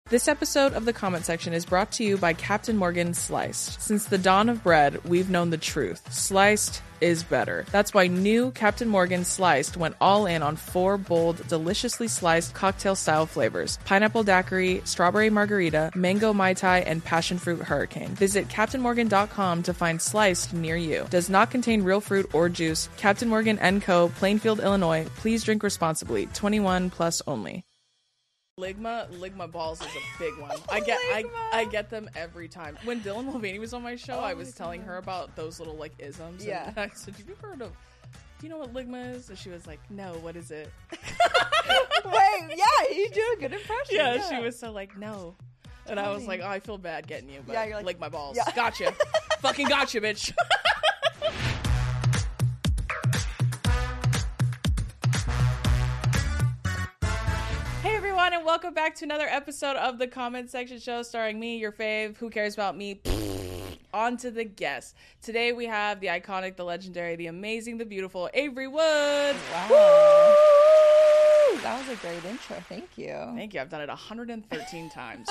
This episode of The Comment Section is brought to you by Captain Morgan Sliced. Since the dawn of bread, we've known the truth. Sliced is better. That's why new Captain Morgan Sliced went all in on 4 bold, deliciously sliced cocktail-style flavors. Pineapple daiquiri, strawberry margarita, mango mai tai, and passion fruit hurricane. Visit CaptainMorgan.com to find Sliced near you. Does not contain real fruit or juice. Captain Morgan & Co., Plainfield, Illinois. Please drink responsibly. 21 plus only. Ligma balls is a big one. I get them every time. When Dylan Mulvaney was on my show, I was telling her about those little like isms. Yeah. And I said, "Have you heard of? Do you know what ligma is?" And she was like, "No, what is it?" Wait, yeah, you do a good impression. Yeah, she was so like, "No," and I was like, "Oh, I feel bad getting you, but Yeah, you're like, my balls. yeah. Gotcha, fucking gotcha, bitch." And welcome back to another episode of the Comment Section Show starring me, your fave. Who cares about me? On to the guests. Today we have the iconic, the legendary, the amazing, the beautiful Avery Woods. Wow. Woo! That was a great intro. Thank you. Thank you. I've done it 113 times.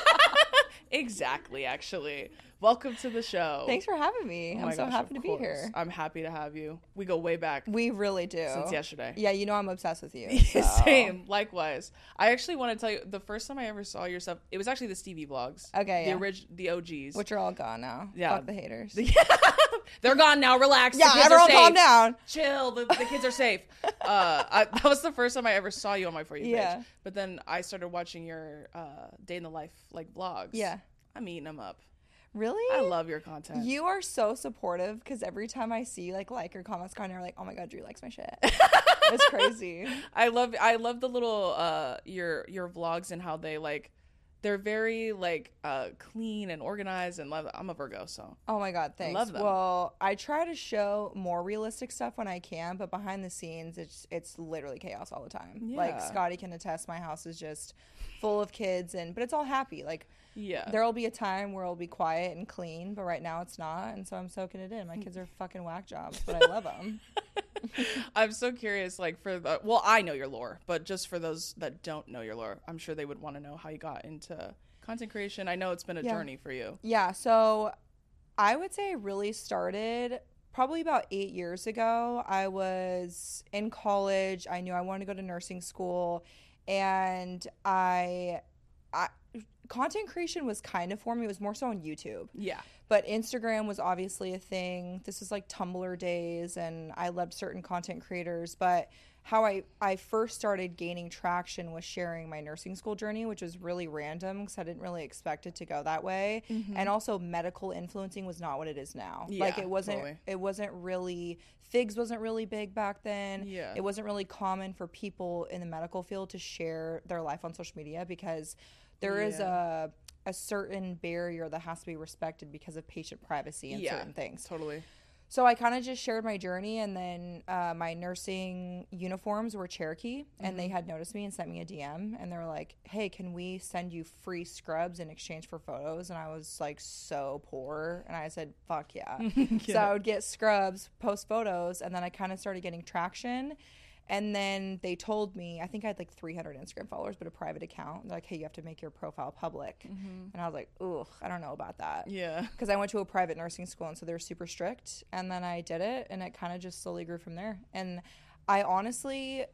Exactly, actually. Welcome to the show. Thanks for having me. I'm so happy to be here. I'm happy to have you. We go way back. We really do. Since yesterday. Yeah, you know I'm obsessed with you. So. Same. Likewise. I actually want to tell you, the first time I ever saw your stuff, it was actually the Stevie vlogs. Okay, yeah. The OGs. Which are all gone now. Yeah. Fuck the haters. They're gone now. Relax. Yeah, everyone calm down. Chill. The kids are safe. That was the first time I ever saw you on my For You Yeah. page. But then I started watching your day in the life like vlogs. Yeah. I'm eating them up. Really? I love your content. You are so supportive because every time I see you like or comments on you're like, oh my god, Drew likes my shit. It's crazy. I love the little your vlogs and how they like they're very like clean and organized, and I'm a Virgo, so oh my god, thanks. I love them. Well, I try to show more realistic stuff when I can, but behind the scenes it's literally chaos all the time. Yeah. Like Scotty can attest, my house is just full of kids but it's all happy. Like yeah, there'll be a time where it'll be quiet and clean, but right now it's not, and so I'm soaking it in. My kids are fucking whack jobs, but I love them. I'm so curious, like I know your lore, but just for those that don't know your lore, I'm sure they would want to know how you got into content creation. I know it's been a journey for you. Yeah, so I would say I really started probably about 8 years ago. I was in college. I knew I wanted to go to nursing school, and I content creation was kind of for me. It was more so on YouTube. Yeah. But Instagram was obviously a thing. This is like Tumblr days, and I loved certain content creators. But how I first started gaining traction was sharing my nursing school journey, which was really random because I didn't really expect it to go that way. Mm-hmm. And also medical influencing was not what it is now. Yeah, like it wasn't totally. It wasn't really FIGS wasn't really big back then. Yeah. It wasn't really common for people in the medical field to share their life on social media because there is a certain barrier that has to be respected because of patient privacy and certain things. Totally. So I kind of just shared my journey, and then my nursing uniforms were Cherokee, and they had noticed me and sent me a DM, and they were like, hey, can we send you free scrubs in exchange for photos? And I was like so poor, and I said, fuck yeah. So I would get scrubs, post photos, and then I kind of started getting traction. And then they told me, I think I had like 300 Instagram followers, but a private account. They're like, hey, you have to make your profile public. Mm-hmm. And I was like, ugh, I don't know about that. Yeah. Because I went to a private nursing school, and so they were super strict. And then I did it, and it kind of just slowly grew from there. And I honestly,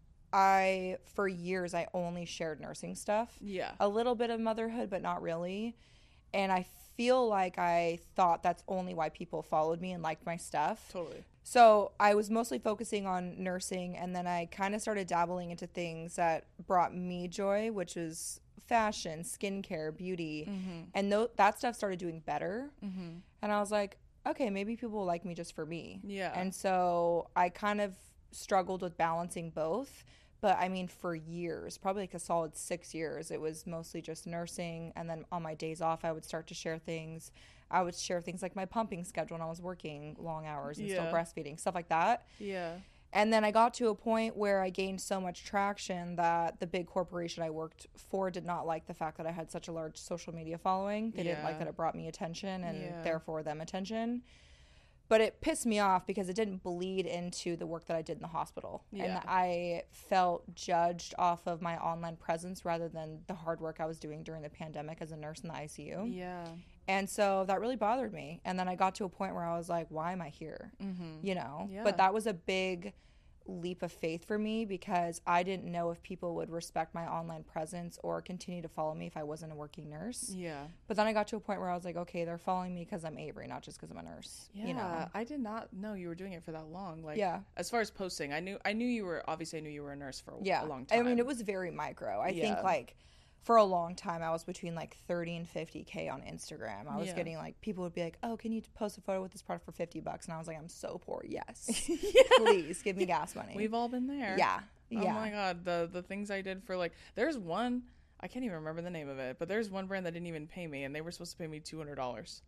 for years, I only shared nursing stuff. Yeah. A little bit of motherhood, but not really. And I feel like I thought that's only why people followed me and liked my stuff. Totally. So I was mostly focusing on nursing, and then I kind of started dabbling into things that brought me joy, which was fashion, skincare, beauty, and that stuff started doing better. Mm-hmm. And I was like, okay, maybe people will like me just for me. Yeah. And so I kind of struggled with balancing both. But I mean, for years, probably like a solid 6 years, it was mostly just nursing. And then on my days off, I would start to share things. I would share things like my pumping schedule when I was working long hours and still breastfeeding, stuff like that. Yeah. And then I got to a point where I gained so much traction that the big corporation I worked for did not like the fact that I had such a large social media following. They didn't like that it brought me attention and therefore them attention. But it pissed me off because it didn't bleed into the work that I did in the hospital. Yeah. And I felt judged off of my online presence rather than the hard work I was doing during the pandemic as a nurse in the ICU. Yeah. And so that really bothered me. And then I got to a point where I was like, why am I here? You know? Yeah. But that was a big leap of faith for me because I didn't know if people would respect my online presence or continue to follow me if I wasn't a working nurse. Yeah. But then I got to a point where I was like, okay, they're following me because I'm Avery, not just because I'm a nurse. Yeah. You know? I did not know you were doing it for that long. Like, Yeah. as far as posting, I knew you were, obviously I knew you were a nurse for Yeah. a long time. I mean, it was very micro. I think Yeah. like for a long time, I was between like 30 and 50K on Instagram. I was Yeah. getting like, people would be like, oh, can you post a photo with this product for $50? And I was like, I'm so poor. Yes. Please give me gas money. We've all been there. Yeah. Oh Yeah. my God. The things I did for like, there's one, I can't even remember the name of it, but there's one brand that didn't even pay me and they were supposed to pay me $200.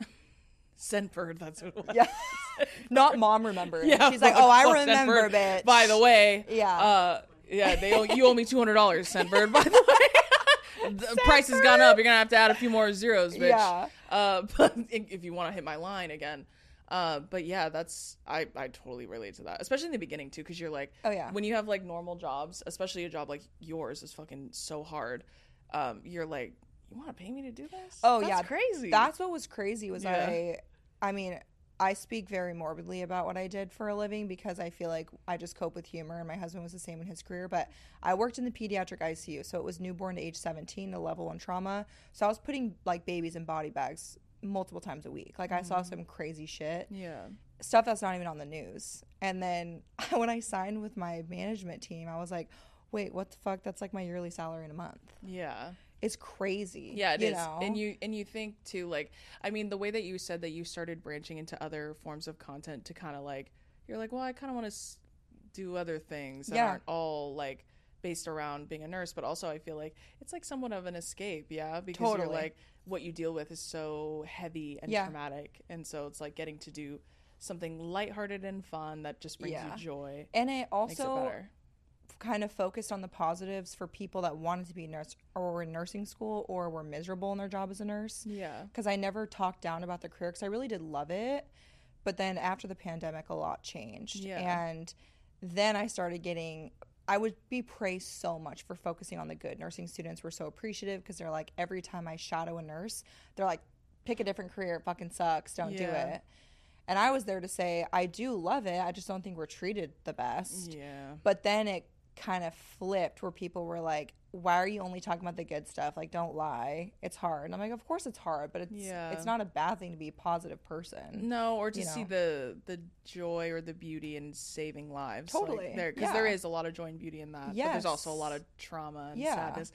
Scentbird, that's what it was. Yeah. Not mom remembered. Yeah, She's like, oh, I fuck remember, Scentbird. bitch. By the way, Yeah. you owe me $200, Scentbird, by the way. The price has gone up. You're going to have to add a few more zeros, bitch. Yeah. But if you want to hit my line again. But yeah, I totally relate to that, especially in the beginning too, because you're like, Oh, yeah. when you have like normal jobs, especially a job like yours is fucking so hard. You're like, you want to pay me to do this? Oh, That's yeah. crazy. That's what was crazy was Yeah. I mean, I speak very morbidly about what I did for a living because I feel like I just cope with humor, and my husband was the same in his career. But I worked in the pediatric ICU, so it was newborn to age 17, a level 1 trauma. So I was putting like babies in body bags multiple times a week. Like I saw some crazy shit, Yeah. stuff that's not even on the news. And then when I signed with my management team, I was like, wait, what the fuck? That's like my yearly salary in a month. Yeah. It's crazy. Yeah, it you is. know? And you think too, like, I mean, the way that you said that you started branching into other forms of content to kind of like, you're like, well, I kind of want to do other things that Yeah. aren't all like based around being a nurse, but also I feel like it's like somewhat of an escape, yeah, because you're Totally. like, what you deal with is so heavy and Yeah. traumatic, and so it's like getting to do something lighthearted and fun that just brings Yeah. you joy. And it Makes it also better. kind of focused on the positives for people that wanted to be a nurse or were in nursing school or were miserable in their job as a nurse. Yeah. Because I never talked down about the career because I really did love it. But then after the pandemic, a lot changed. Yeah. And then I started getting, I would be praised so much for focusing on the good. Nursing students were so appreciative because they're like, every time I shadow a nurse, they're like, pick a different career. It fucking sucks. Don't do Yeah. it. And I was there to say, I do love it. I just don't think we're treated the best. Yeah. But then it kind of flipped where people were like, why are you only talking about the good stuff? Like, don't lie. It's hard. And I'm like, of course it's hard, but Yeah. it's not a bad thing to be a positive person. No, or to you see know. the joy or the beauty in saving lives. Totally. Because Yeah. there is a lot of joy and beauty in that. But Yes. there's also a lot of trauma and Yeah. sadness.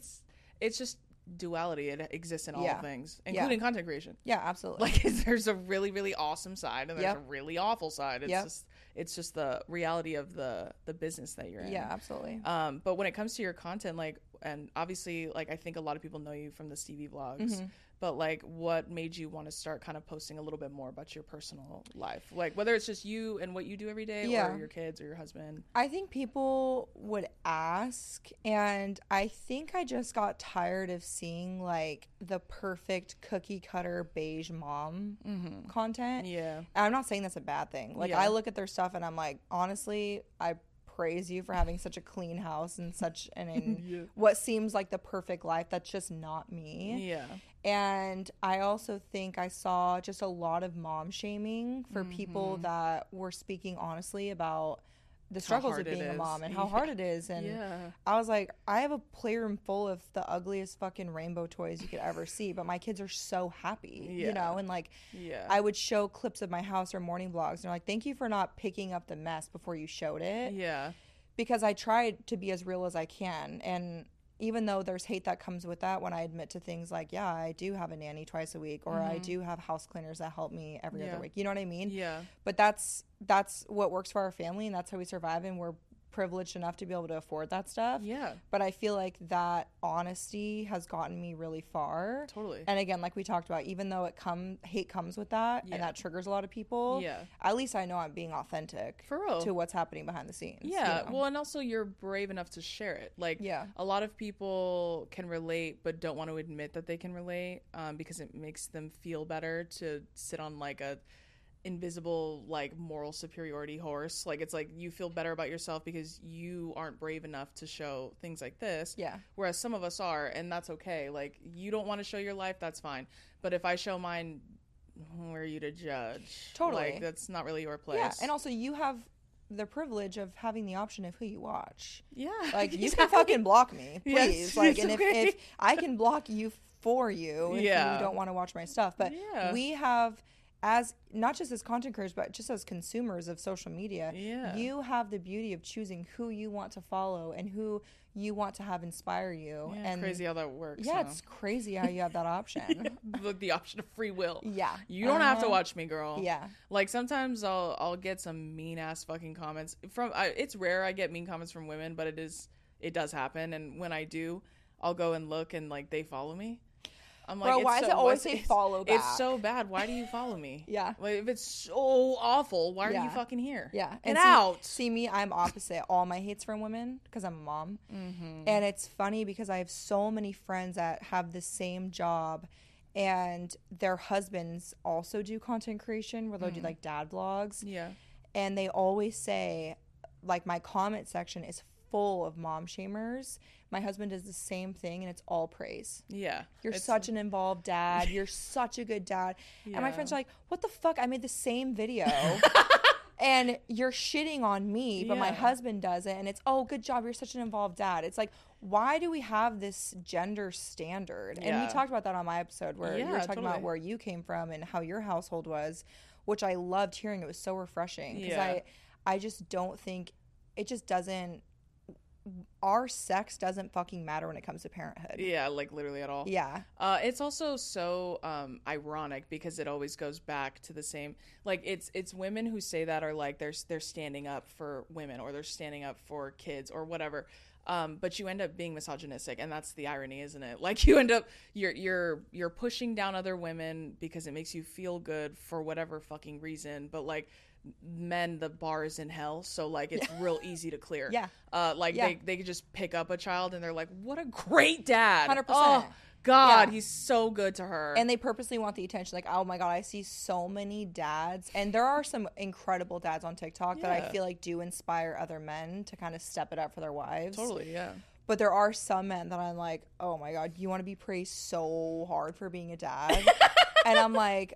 It's just duality. It exists in all Yeah. things, Yeah. including content creation. Yeah, absolutely. Like there's a really, really awesome side and there's Yep. a really awful side. Yep. It's just the reality of the business that you're in. Yeah, absolutely. But when it comes to your content, like, and obviously, like, I think a lot of people know you from the Stevie vlogs, Mm-hmm. but like, what made you want to start kind of posting a little bit more about your personal life? Like, whether it's just you and what you do every day Yeah. or your kids or your husband. I think people would ask, and I think I just got tired of seeing like the perfect cookie cutter beige mom content. Yeah. And I'm not saying that's a bad thing. Like, Yeah. I look at their stuff and I'm like, honestly, I praise you for having such a clean house and such Yeah. what seems like the perfect life. That's just not me. Yeah. And I also think I saw just a lot of mom shaming for people that were speaking honestly about the struggles of hard it being a is. mom and how Yeah. hard it is. And Yeah. I was like, I have a playroom full of the ugliest fucking rainbow toys you could ever see, but my kids are so happy, Yeah. you know? And like, Yeah. I would show clips of my house or morning vlogs, and they're like, thank you for not picking up the mess before you showed it. Yeah. Because I tried to be as real as I can. And even though there's hate that comes with that, when I admit to things like, yeah, I do have a nanny twice a week, or I do have house cleaners that help me every Yeah. other week. You know what I mean? Yeah. But that's what works for our family, and that's how we survive, and we're privileged enough to be able to afford that stuff. Yeah. But I feel like that honesty has gotten me really far. Totally. And again, like we talked about, even though hate comes with that, Yeah. and that triggers a lot of people, Yeah. at least I know I'm being authentic For real. to what's happening behind the scenes. Yeah, you know? well, and also you're brave enough to share it. Like, Yeah. a lot of people can relate but don't want to admit that they can relate because it makes them feel better to sit on like a invisible, like, moral superiority horse. Like, it's like you feel better about yourself because you aren't brave enough to show things like this. Yeah. Whereas some of us are, and that's okay. Like, you don't want to show your life, that's fine. But if I show mine, who are you to judge? Totally. Like, that's not really your place. Yeah, and also you have the privilege of having the option of who you watch. Yeah. Like, you can fucking block me, please. Yes, like, it's and okay. if I can block you for you if Yeah. you don't want to watch my stuff. But Yeah. we have, as not just as content creators, but just as consumers of social media, Yeah. you have the beauty of choosing who you want to follow and who you want to have inspire you. Yeah, And crazy how that works. yeah, huh? it's crazy how you have that option. The option of free will. Yeah. You don't have to watch me, girl. Yeah. Like, sometimes I'll get some mean ass fucking comments from. It's rare I get mean comments from women, but it does happen. And when I do, I'll go and look, and like they follow me. I'm like, Bro, it's why does so- it always what's- say it's- follow back? It's so bad. Why do you follow me? Yeah. Like, if it's so awful, why are Yeah. you fucking here? Yeah. Get And out. See me, I'm opposite. All my hate's from women because I'm a mom. Mm-hmm. And it's funny because I have so many friends that have the same job and their husbands also do content creation where they'll do like dad vlogs. Yeah. And they always say, like, my comment section is full of mom shamers. My husband does the same thing and it's all praise. Yeah. You're It's- such an involved dad. You're such a good dad. And my Yeah. friends are like, what the fuck? I made the same video. And you're shitting on me, but my Yeah. husband does it. And it's, oh, good job. You're such an involved dad. It's like, why do we have this gender standard? And Yeah. we talked about that on my episode where you were Yeah, talking about totally. where you came from and how your household was, which I loved hearing. It was so refreshing. Because Yeah. I just don't think, it just doesn't, our sex doesn't fucking matter when it comes to parenthood. Yeah, like literally at all. Yeah. It's also so ironic because it always goes back to the same. Like, it's women who say that are like they're standing up for women or they're standing up for kids or whatever. But you end up being misogynistic, and that's the irony, isn't it? Like, you end up you're pushing down other women because it makes you feel good for whatever fucking reason. But like, men, the bar is in hell, so like it's real easy to clear. Yeah. Like Yeah. they could just pick up a child and they're like, what a great dad. 100%. Oh God, Yeah. he's so good to her. And they purposely want the attention. Like, oh my God, I see so many dads. And there are some incredible dads on TikTok that I Yeah. feel like do inspire other men to kind of step it up for their wives. Totally, yeah. But there are some men that I'm like, oh my God, you want to be praised so hard for being a dad. And I'm like,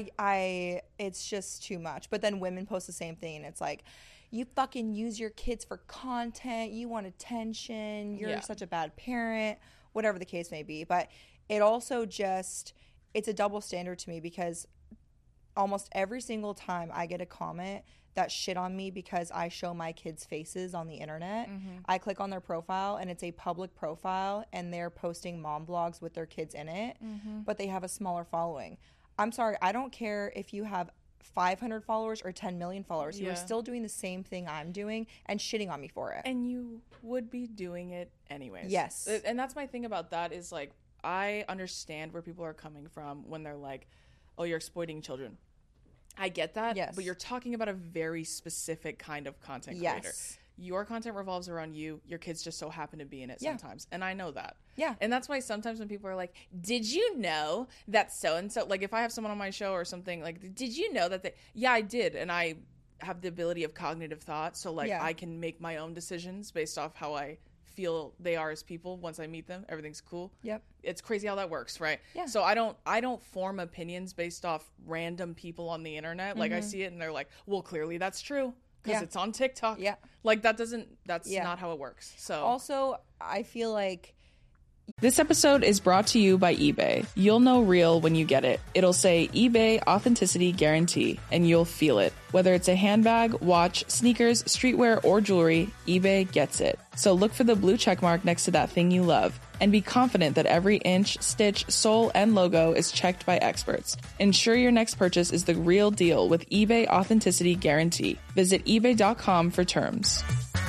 it's just too much. But then women post the same thing. And it's like, you fucking use your kids for content. You want attention. You're Yeah. such a bad parent, whatever the case may be. But it also just, it's a double standard to me because almost every single time I get a comment that shit on me because I show my kids' faces on the internet, I click on their profile and it's a public profile and they're posting mom vlogs with their kids in it, but they have a smaller following. I'm sorry, I don't care if you have 500 followers or 10 million followers. You are Yeah. still doing the same thing I'm doing and shitting on me for it. And you would be doing it anyways. Yes. And that's my thing about that is like, I understand where people are coming from when they're like, oh, you're exploiting children. I get that. Yes. But you're talking about a very specific kind of content creator. Yes. Your content revolves around you. Your kids just so happen to be in it Yeah. sometimes. And I know that. Yeah. And that's why sometimes when people are like, did you know that so-and-so, like if I have someone on my show or something, like, did you know that they, yeah, I did. And I have the ability of cognitive thought. So like Yeah. I can make my own decisions based off how I feel they are as people. Once I meet them, everything's cool. Yep. It's crazy how that works, right? Yeah. So I don't form opinions based off random people on the internet. Like I see it and they're like, well, clearly that's true because Yeah. it's on TikTok. Yeah. Like that's Yeah. not how it works. So Also, I feel like this episode is brought to you by eBay. You'll know real when you get it. It'll say eBay Authenticity Guarantee, and you'll feel it. Whether it's a handbag, watch, sneakers, streetwear, or jewelry, eBay gets it. So look for the blue check mark next to that thing you love, and be confident that every inch, stitch, sole, and logo is checked by experts. Ensure your next purchase is the real deal with eBay Authenticity Guarantee. Visit ebay.com for terms.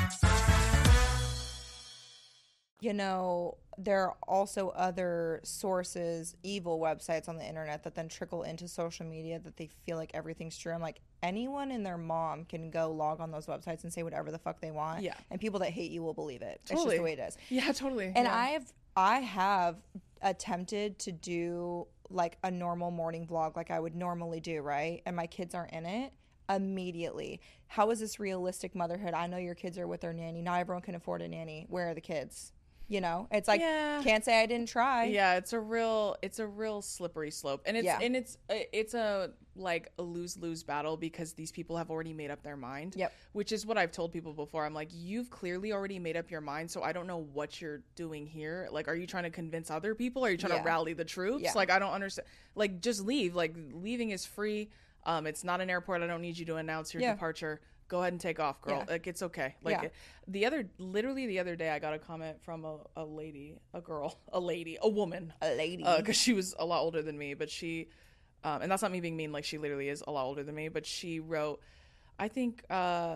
you know, there are also other sources, evil websites on the internet that then trickle into social media that they feel like everything's true. I'm like, anyone and their mom can go log on those websites and say whatever the fuck they want. Yeah. And people that hate you will believe it. It's Totally. just the way it is. Yeah, totally. And yeah. I have attempted to do like a normal morning vlog like I would normally do, right? And my kids aren't in it, immediately, how is this realistic motherhood? I know your kids are with their nanny. Not everyone can afford a nanny. Where are the kids? You know, it's like, can't say I didn't try. Yeah, it's a real slippery slope, and it's a like a lose battle because these people have already made up their mind. Yep. Which is what I've told people before. I'm like, you've clearly already made up your mind, so I don't know what you're doing here. Like, are you trying to convince other people? Are you trying to rally the troops? Yeah. Like, I don't understand. Like, just leave. Like, leaving is free. It's not an airport. I don't need you to announce your departure. Go ahead and take off, girl. Yeah. Like, it's okay. Like, the other day, I got a comment from a lady, a woman. Because she was a lot older than me, but she, and that's not me being mean, like, she literally is a lot older than me, but she wrote, I think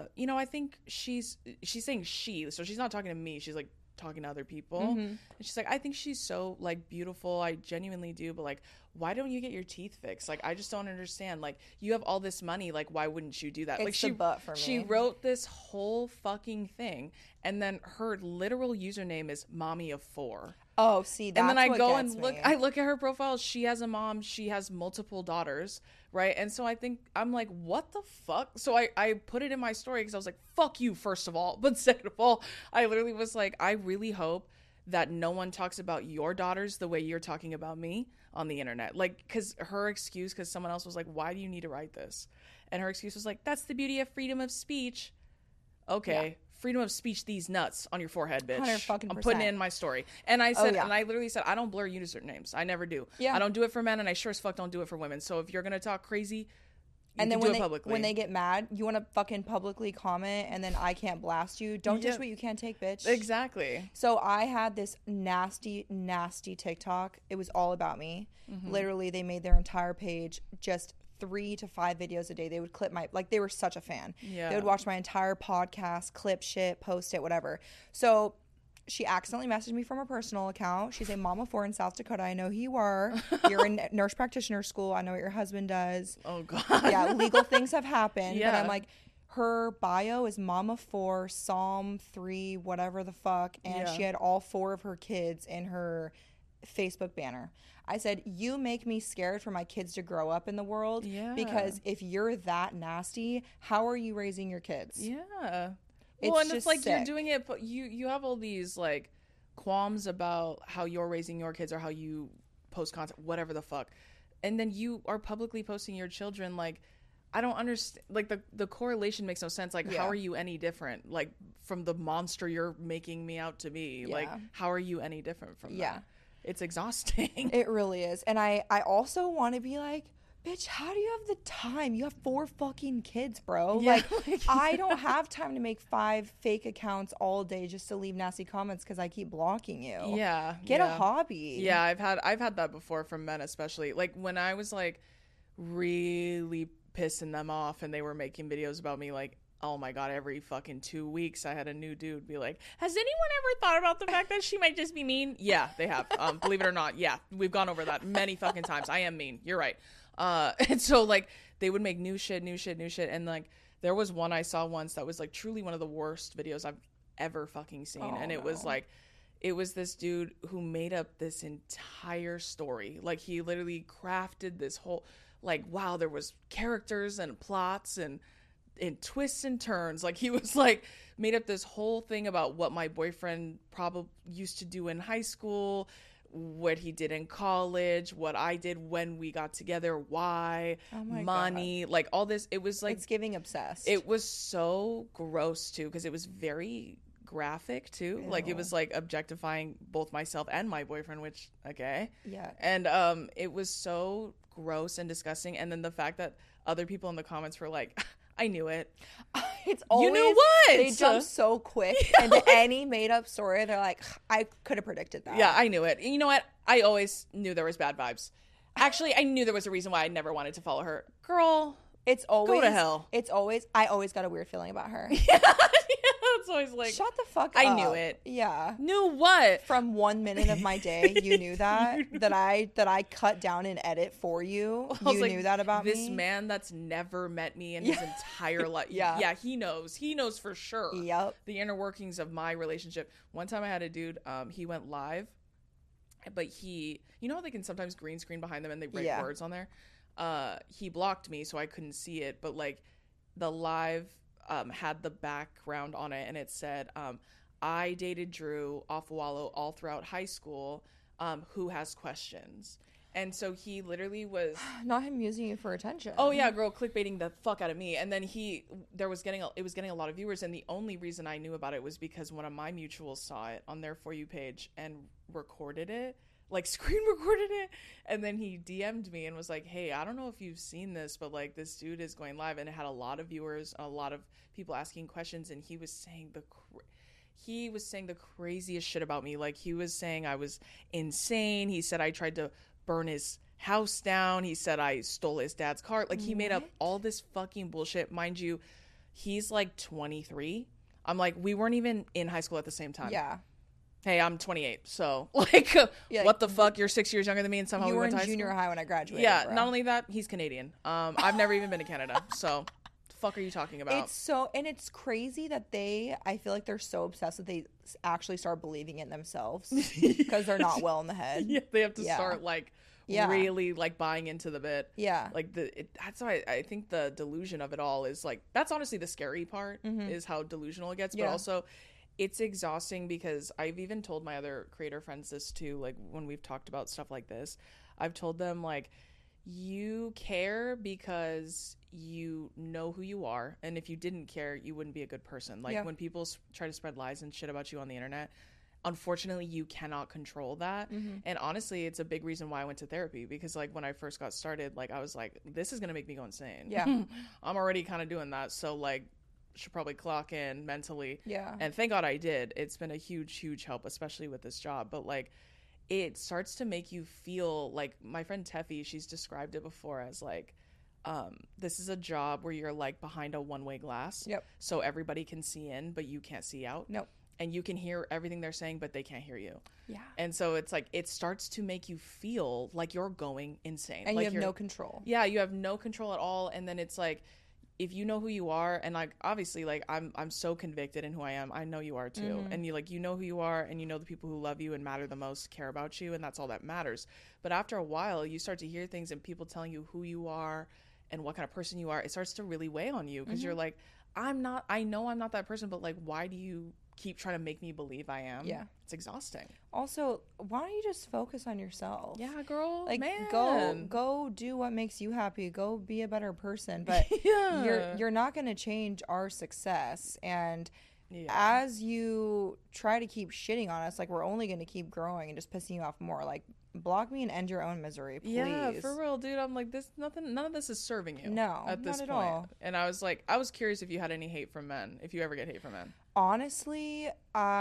she's saying she, so she's not talking to me. She's, like, talking to other people. And she's like, I think she's so, like, beautiful. I genuinely do, but, like, why don't you get your teeth fixed? Like, I just don't understand. Like, you have all this money. Like, why wouldn't you do that? It's like, the butt for me. She wrote this whole fucking thing, and then her literal username is mommy of 4. Oh, see, that's and then I what go gets and look. me. I look at her profile. She has a mom. She has multiple daughters, right? And so I'm like, what the fuck? So I put it in my story because I was like, fuck you, first of all, but second of all, I literally was like, I really hope that no one talks about your daughters the way you're talking about me on the internet. Like, because her excuse, because someone else was like, why do you need to write this? And her excuse was like, that's the beauty of freedom of speech. Okay. Yeah. Freedom of speech, these nuts on your forehead, bitch. 100%. I'm putting it in my story. And I said, and I literally said, I don't blur usernames. I never do. Yeah. I don't do it for men, and I sure as fuck don't do it for women. So if you're going to talk crazy, and then when they get mad, you want to fucking publicly comment, and then I can't blast you. Don't dish what you can't take, bitch. Exactly. So I had this nasty, nasty TikTok. It was all about me. Literally, they made their entire page just 3 to 5 videos a day. They would clip they were such a fan. Yeah. They would watch my entire podcast, clip shit, post it, whatever. So she accidentally messaged me from her personal account. She's a mom of 4 in South Dakota. I know who you are. You're in nurse practitioner school. I know what your husband does. Oh, God. Yeah, legal things have happened. Yeah. But I'm like, her bio is mom of 4, Psalm 3, whatever the fuck. And she had all 4 of her kids in her Facebook banner. I said, you make me scared for my kids to grow up in the world. Yeah. Because if you're that nasty, how are you raising your kids? Yeah. It's like sick. You're doing it, but you have all these like qualms about how you're raising your kids or how you post content, whatever the fuck, and then you are publicly posting your children. Like, I don't understand. Like the correlation makes no sense. Like, how are you any different? Like, from the monster you're making me out to be. Yeah. Like, how are you any different from that? It's exhausting. It really is. And I also want to be like, bitch, how do you have the time? You have 4 fucking kids, bro. Yeah. Like, I don't have time to make 5 fake accounts all day just to leave nasty comments because I keep blocking you. Yeah. Get a hobby. Yeah, I've had that before from men, especially. Like, when I was, like, really pissing them off and they were making videos about me, like, oh my God, every fucking 2 weeks I had a new dude be like, has anyone ever thought about the fact that she might just be mean? Yeah, they have. Believe it or not. Yeah, we've gone over that many fucking times. I am mean. You're right. And so, like, they would make new shit. And, like, there was one I saw once that was, like, truly one of the worst videos I've ever fucking seen. And it was, like, it was this dude who made up this entire story. Like, he literally crafted this whole, like, wow, there was characters and plots and twists and turns. Like, he was, like, made up this whole thing about what my boyfriend probably used to do in high school, what he did in college, what I did when we got together, why, money, God. Like, all this. It was like, it's giving obsessed. It was so gross too, because it was very graphic too. Ew. Like, it was like objectifying both myself and my boyfriend, which, okay. Yeah. And it was so gross and disgusting. And then the fact that other people in the comments were like, I knew it. It's always, you knew what? They jump so quick into any made up story. They're like, I could have predicted that. Yeah, I knew it. You know what? I always knew there was bad vibes. Actually, I knew there was a reason why I never wanted to follow her. Girl, it's always, go to hell. I always got a weird feeling about her. Yeah. It's always like, shut the fuck up. I knew it. Yeah. Knew what? From 1 minute of my day, you knew that. that I cut down and edit for you. You knew that about me. This man that's never met me in his entire life. Yeah, he knows. He knows for sure. Yep. The inner workings of my relationship. One time I had a dude, he went live but he, you know how they can sometimes green screen behind them and they write Yeah. words on there? He blocked me, so I couldn't see it, but like the live had the background on it, and it said, I dated Drew off Wallow all throughout high school. Who has questions? And so he literally was, Not him using you for attention. oh yeah, girl, clickbaiting the fuck out of me. And then it was getting a lot of viewers, and the only reason I knew about it was because one of my mutuals saw it on their For You page and recorded it, like screen recorded it, and then he DM'd me and was like, hey, I don't know if you've seen this, but like this dude is going live, and it had a lot of viewers, a lot of people asking questions, and he was saying the craziest shit about me. Like, he was saying I was insane. He said I tried to burn his house down. He said I stole his dad's car. Like, he made up all this fucking bullshit. Mind you, he's like 23. I'm like, we weren't even in high school at the same time. Yeah. Hey, I'm 28. So, like, Yeah, what the fuck? You're 6 years younger than me, and somehow You we were went in to high junior school? high when I graduated. Yeah, bro. not only that, he's Canadian. I've never even been to Canada. So, the fuck are you talking about? It's crazy that I feel like they're so obsessed that they actually start believing it themselves because they're not well in the head. Yeah, they have to Yeah. start, like, Yeah. really, like, buying into the bit. Yeah. Like, that's why I think the delusion of it all is, like, that's honestly the scary part, is how delusional it gets. But Yeah. also, it's exhausting because I've even told my other creator friends this too. Like, when we've talked about stuff like this, I've told them, like, you care because you know who you are, and if you didn't care, you wouldn't be a good person. Like, Yeah. when people try to spread lies and shit about you on the internet, unfortunately you cannot control that. And honestly, it's a big reason why I went to therapy, because like when I first got started, like I was like, this is gonna make me go insane. Yeah. I'm already kind of doing that, so like should probably clock in mentally. Yeah. And thank God I did. It's been a huge help, especially with this job. But like, it starts to make you feel like, my friend Teffy, she's described it before as like, this is a job where you're like behind a one-way glass. Yep. So everybody can see in, but you can't see out. Nope. And you can hear everything they're saying, but they can't hear you. Yeah. And so it's like, it starts to make you feel like you're going insane. And like you have no control. Yeah, you have no control at all. And then it's like, if you know who you are, and like obviously like I'm so convicted in who I am. I know you are too. And you know who you are, and you know the people who love you and matter the most care about you, and that's all that matters. But after a while, you start to hear things and people telling you who you are and what kind of person you are. It starts to really weigh on you, because you're like, I know I'm not that person, but like, why do you keep trying to make me believe I am? Yeah. It's exhausting. Also, why don't you just focus on yourself? Yeah, girl. Like, man. go do what makes you happy. Go be a better person. But Yeah. you're not going to change our success. And Yeah. as you try to keep shitting on us, like, we're only going to keep growing and just pissing you off more. Like, block me and end your own misery, please. Yeah, for real, dude. I'm like, none of this is serving you. No, at this not point. at all. And I was curious if you had any hate from men, if you ever get hate from men. Honestly,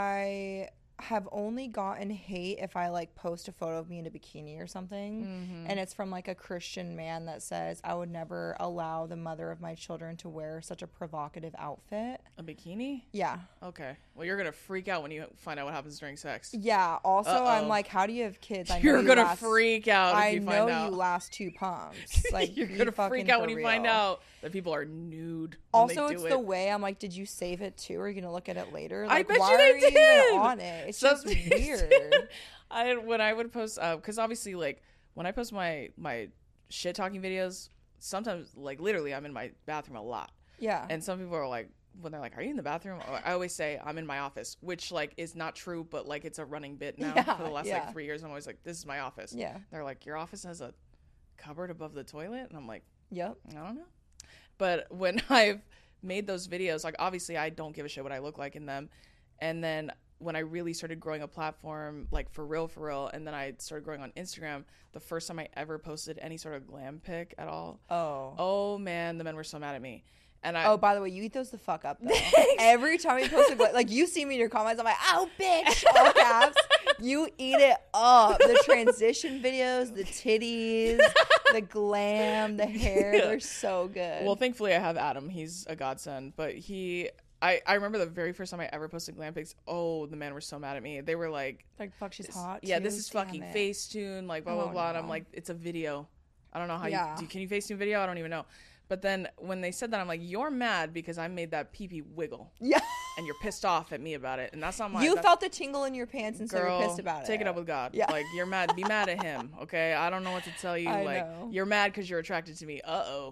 I have only gotten hate if I like post a photo of me in a bikini or something, and it's from like a Christian man that says I would never allow the mother of my children to wear such a provocative outfit. A bikini? Yeah. Okay. Well, you're gonna freak out when you find out what happens during sex. Yeah. Also, Uh-oh. I'm like, how do you have kids? I know You're you gonna last, freak out if I you know find out. you last 2 pumps. Like, You're be gonna fucking freak out for when you find real. out that people are nude. When Also, they it's do the it. way I'm like, did you save it too? Or are you gonna look at it later? I Like, bet why you they are you did. even on it? It's So just weird. when I would post, because obviously, like when I post my shit talking videos, sometimes like literally I'm in my bathroom a lot, Yeah. and some people are like, when they're like, "Are you in the bathroom?" I always say I'm in my office, which like is not true, but like it's a running bit now Yeah, for the last yeah. like 3 years. I'm always like, "This is my office." Yeah. They're like, "Your office has a cupboard above the toilet," and I'm like, Yep. I don't know. But when I've made those videos, like obviously I don't give a shit what I look like in them. And then when I really started growing a platform, like for real, and then I started growing on Instagram, the first time I ever posted any sort of glam pic at all. Oh man, the men were so mad at me. And Oh, by the way, you eat those the fuck up though. Every time you post like you see me in your comments, I'm like, oh bitch, all caps. You eat it up. The transition videos, the titties, the glam, the hair, they're so good. well, thankfully I have Adam. He's a godsend. But I remember the very first time I ever posted glam pics. Oh, the men were so mad at me. They were like, fuck, she's hot. yeah, too. this is Damn fucking it. Facetune, like blah blah Oh, blah. And I'm no. like, it's a video. I don't know how Yeah. can you Facetune video? I don't even know. But then when they said that, I'm like, you're mad because I made that pee-pee wiggle. Yeah. and you're pissed off at me about it, and that's not my. You felt the tingle in your pants, and so girl, you're pissed about it. Take it up with God. Yeah. Like, you're mad. Be mad at him. Okay. I don't know what to tell you. I like, know. you're mad because you're attracted to me. 100%.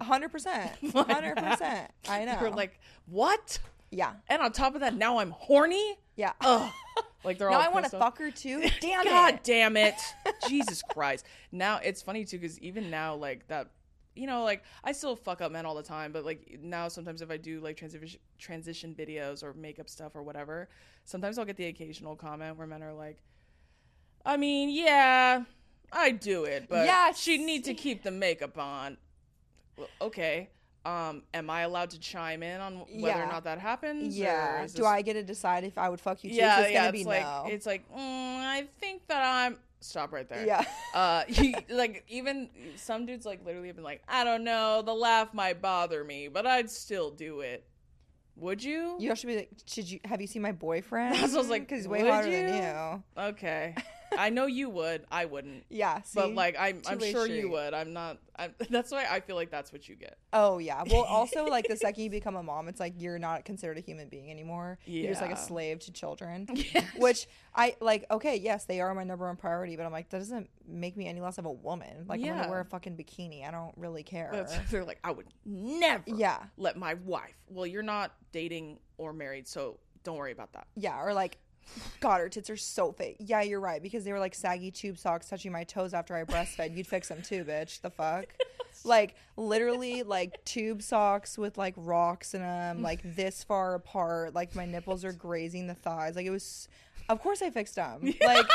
100%. I know. You're like, what? Yeah. And on top of that, now I'm horny. Yeah. Ugh. Like, they're Now all. I want to pissed off. fuck her too. Damn God it. damn it. Jesus Christ. Now it's funny too, because even now, like, that, you know, like, I still fuck up men all the time, but like now sometimes if I do like transition videos or makeup stuff or whatever, sometimes I'll get the occasional comment where men are like, I mean, yeah, I do it, but Yes. she'd need to keep the makeup on. Well, okay. Am I allowed to chime in on whether or Yeah. not that happens? Yeah. Or is Do this... I get to decide if I would fuck you too? Yeah, It's yeah. gonna be It's like no. it's like I think that I'm. Stop right there. Yeah. Like, even some dudes like literally have been like, I don't know, the laugh might bother me, but I'd still do it. Would you? You should be like, have you seen my boyfriend? That's what I was like, because he's way would hotter you? than you. Okay. I know you would. I wouldn't. Yeah. See? But like, I'm Two-way sure street. you would. I'm not. That's why I feel like that's what you get. Oh yeah. Well, also like the second you become a mom, it's like you're not considered a human being anymore. You're just like a Yeah. slave to children. Yes. Which I like. Okay, yes, they are my number one priority, but I'm like that doesn't make me any less of a woman. Like I'm Yeah. gonna wear a fucking bikini. I don't really care. They're like, I would never Yeah. let my wife. Well, you're not dating or married, so don't worry about that. Yeah. Or like, God, her tits are so fake. Yeah, you're right because they were like saggy tube socks touching my toes after I breastfed. You'd fix them too, bitch. The fuck. Like literally like tube socks with like rocks in them, like this far apart, like my nipples are grazing the thighs. Like it was, of course I fixed them. Like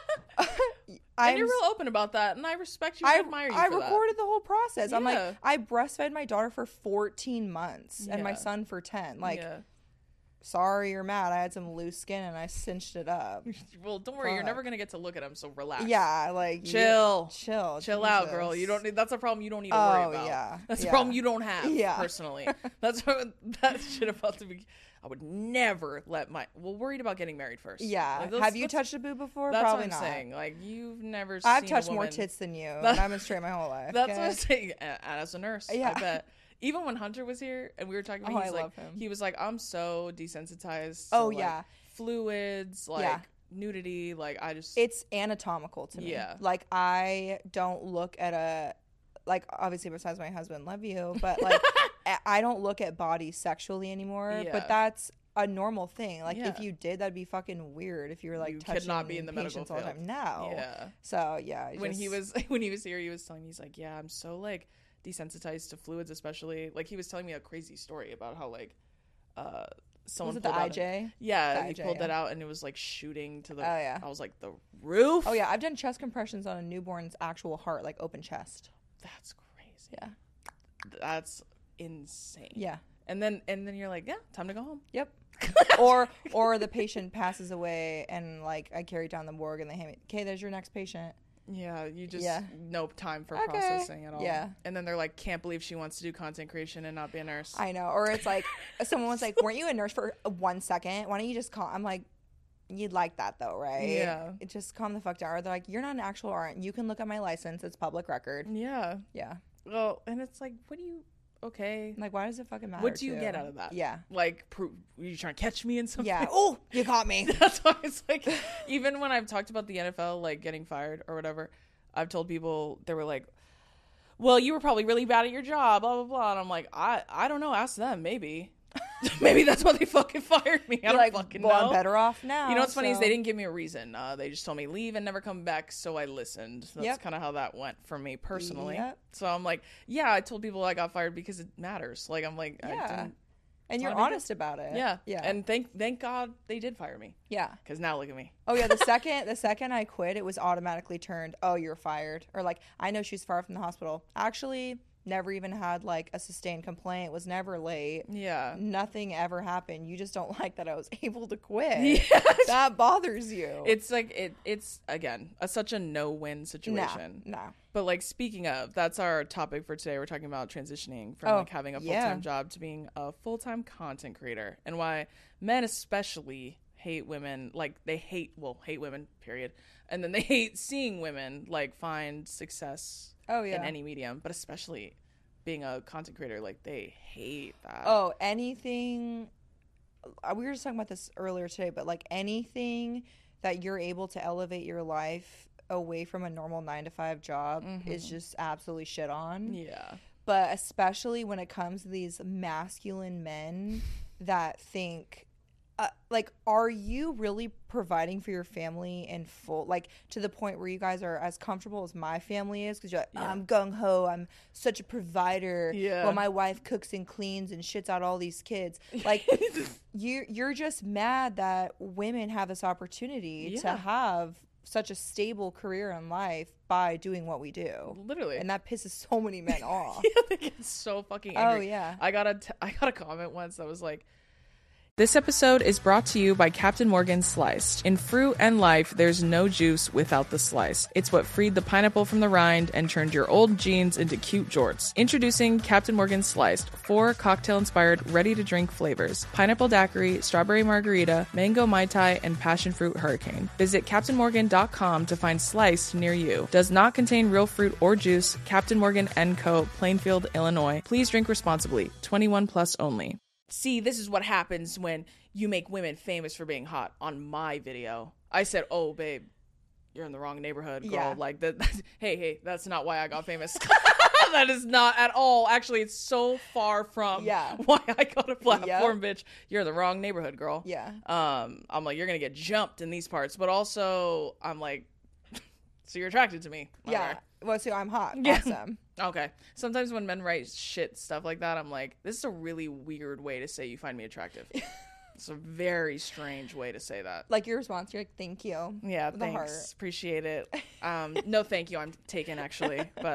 And you're real open about that, and I respect you and admire you I for that. recorded the whole process. I'm Yeah. like, I breastfed my daughter for 14 months and my Yeah. son for 10. Like, Yeah. sorry you're mad. I had some loose skin and I cinched it up. Well, don't worry, you're Fuck. never gonna get to look at him, so relax. Yeah, like Chill. chill Out, girl. You don't need. That's a problem you don't need to worry about. Yeah, That's a yeah. problem you don't have. Yeah. Personally, that's what that shit about to be. I would never let my. Well, worried about getting married first. Yeah. Like, have you touched a boob before? That's Probably what I'm not. saying. Like, you've never. I've seen touched a more woman- tits than you. And I've been straight my whole life. That's okay? what I'm saying. As a nurse, Yeah. I bet. Even when Hunter was here and we were talking about, Oh, he's I like, love him. he was like, I'm so desensitized. Oh, to, like, yeah. fluids, like Yeah. nudity, like I just. It's anatomical to me. Yeah. Like I don't look at a like obviously besides my husband, love you, but like I don't look at bodies sexually anymore. Yeah. But that's a normal thing. Like Yeah. if you did, that'd be fucking weird if you were like You could touching not be in the medical patients all the field. time. No. Yeah. So yeah. When he was here, he was telling me, he's like, yeah, I'm so like desensitized to fluids, especially like he was telling me a crazy story about how like someone was it the pulled out IJ? yeah, The he IJ, pulled yeah. that out and it was like shooting to the. Oh, yeah. I was like, the roof. Oh yeah, I've done chest compressions on a newborn's actual heart, like open chest. That's crazy. Yeah. That's insane. Yeah. And then you're like, yeah, time to go home. Yep. or the patient passes away and like I carry down the morgue and they hand me, okay, there's your next patient. Yeah, you just Yeah. no time for Okay. processing at all. Yeah. And then they're like, can't believe she wants to do content creation and not be a nurse. I know. Or it's like someone was like, weren't you a nurse for 1 second? Why don't you just call? I'm like, you'd like that though, right? Yeah. It just calm the fuck down. Or they're like, you're not an actual RN. You can look at my license. It's public record. Yeah. Yeah. Well, and it's like, what do you? Okay. I'm like, why does it fucking matter? What do you too? get out of that? Yeah. Like, are you trying to catch me in something? Yeah. Oh, you caught me. That's why it's like, even when I've talked about the NFL, like getting fired or whatever, I've told people, they were like, well, you were probably really bad at your job, blah, blah, blah. And I'm like, I don't know. Ask them. Maybe. Maybe that's why they fucking fired me. I You're don't like, fucking well, know. I'm better off now. You know what's funny is so- they didn't give me a reason. They just told me leave and never come back, so I listened. That's Yep. kind of how that went for me personally. Yep. So I'm like, yeah, I told people I got fired because it matters. Like, I'm like, I Yeah. didn't. And you're not a big honest about it. Yeah. Yeah. And thank God they did fire me. yeah. Because now look at me. Oh yeah, the second I quit, it was automatically turned, oh, you're fired. Or like, I know she's fired from the hospital. Actually, never even had like a sustained complaint, was never late. Yeah. Nothing ever happened. You just don't like that I was able to quit. Yes. That bothers you. It's like it's again such a no-win situation. No. But like speaking of, that's our topic for today. We're talking about transitioning from Oh, like having a full-time yeah. job to being a full-time content creator, and why men especially hate women. Like they hate women, period. And then they hate seeing women like find success Oh yeah. in any medium, but especially being a content creator, like they hate that. Oh, anything we were just talking about this earlier today, but like anything that you're able to elevate your life away from a normal 9 to 5 job is just absolutely shit on. Yeah. But especially when it comes to these masculine men that think, like, are you really providing for your family in full? Like, to the point where you guys are as comfortable as my family is? Because you're like, I'm gung-ho, I'm such a provider. Yeah. While my wife cooks and cleans and shits out all these kids. Like, you're just mad that women have this opportunity to have such a stable career in life by doing what we do. Literally. And that pisses so many men off. They get so fucking angry. Oh, yeah. I got a comment once that was like, this episode is brought to you by Captain Morgan Sliced. In fruit and life, there's no juice without the slice. It's what freed the pineapple from the rind and turned your old jeans into cute jorts. Introducing Captain Morgan Sliced, 4 cocktail-inspired, ready-to-drink flavors. Pineapple daiquiri, strawberry margarita, mango mai tai, and passion fruit hurricane. Visit CaptainMorgan.com to find Sliced near you. Does not contain real fruit or juice. Captain Morgan & Co., Plainfield, Illinois. Please drink responsibly. 21 plus only. See, this is what happens when you make women famous for being hot. On my video, I said, oh, babe, you're in the wrong neighborhood, girl. Yeah. Like, hey, that's not why I got famous. That is not at all. Actually, it's so far from why I got a platform, bitch. You're in the wrong neighborhood, girl. Yeah. I'm like, you're going to get jumped in these parts. But also, I'm like, so you're attracted to me. Yeah. Okay. Well, so I'm hot. Yeah. Awesome. Okay. Sometimes when men write shit stuff like that, I'm like, this is a really weird way to say you find me attractive. It's a very strange way to say that. Like your response, you're like, thank you. Yeah, With a thanks. heart. Appreciate it. No, thank you. I'm taken actually, but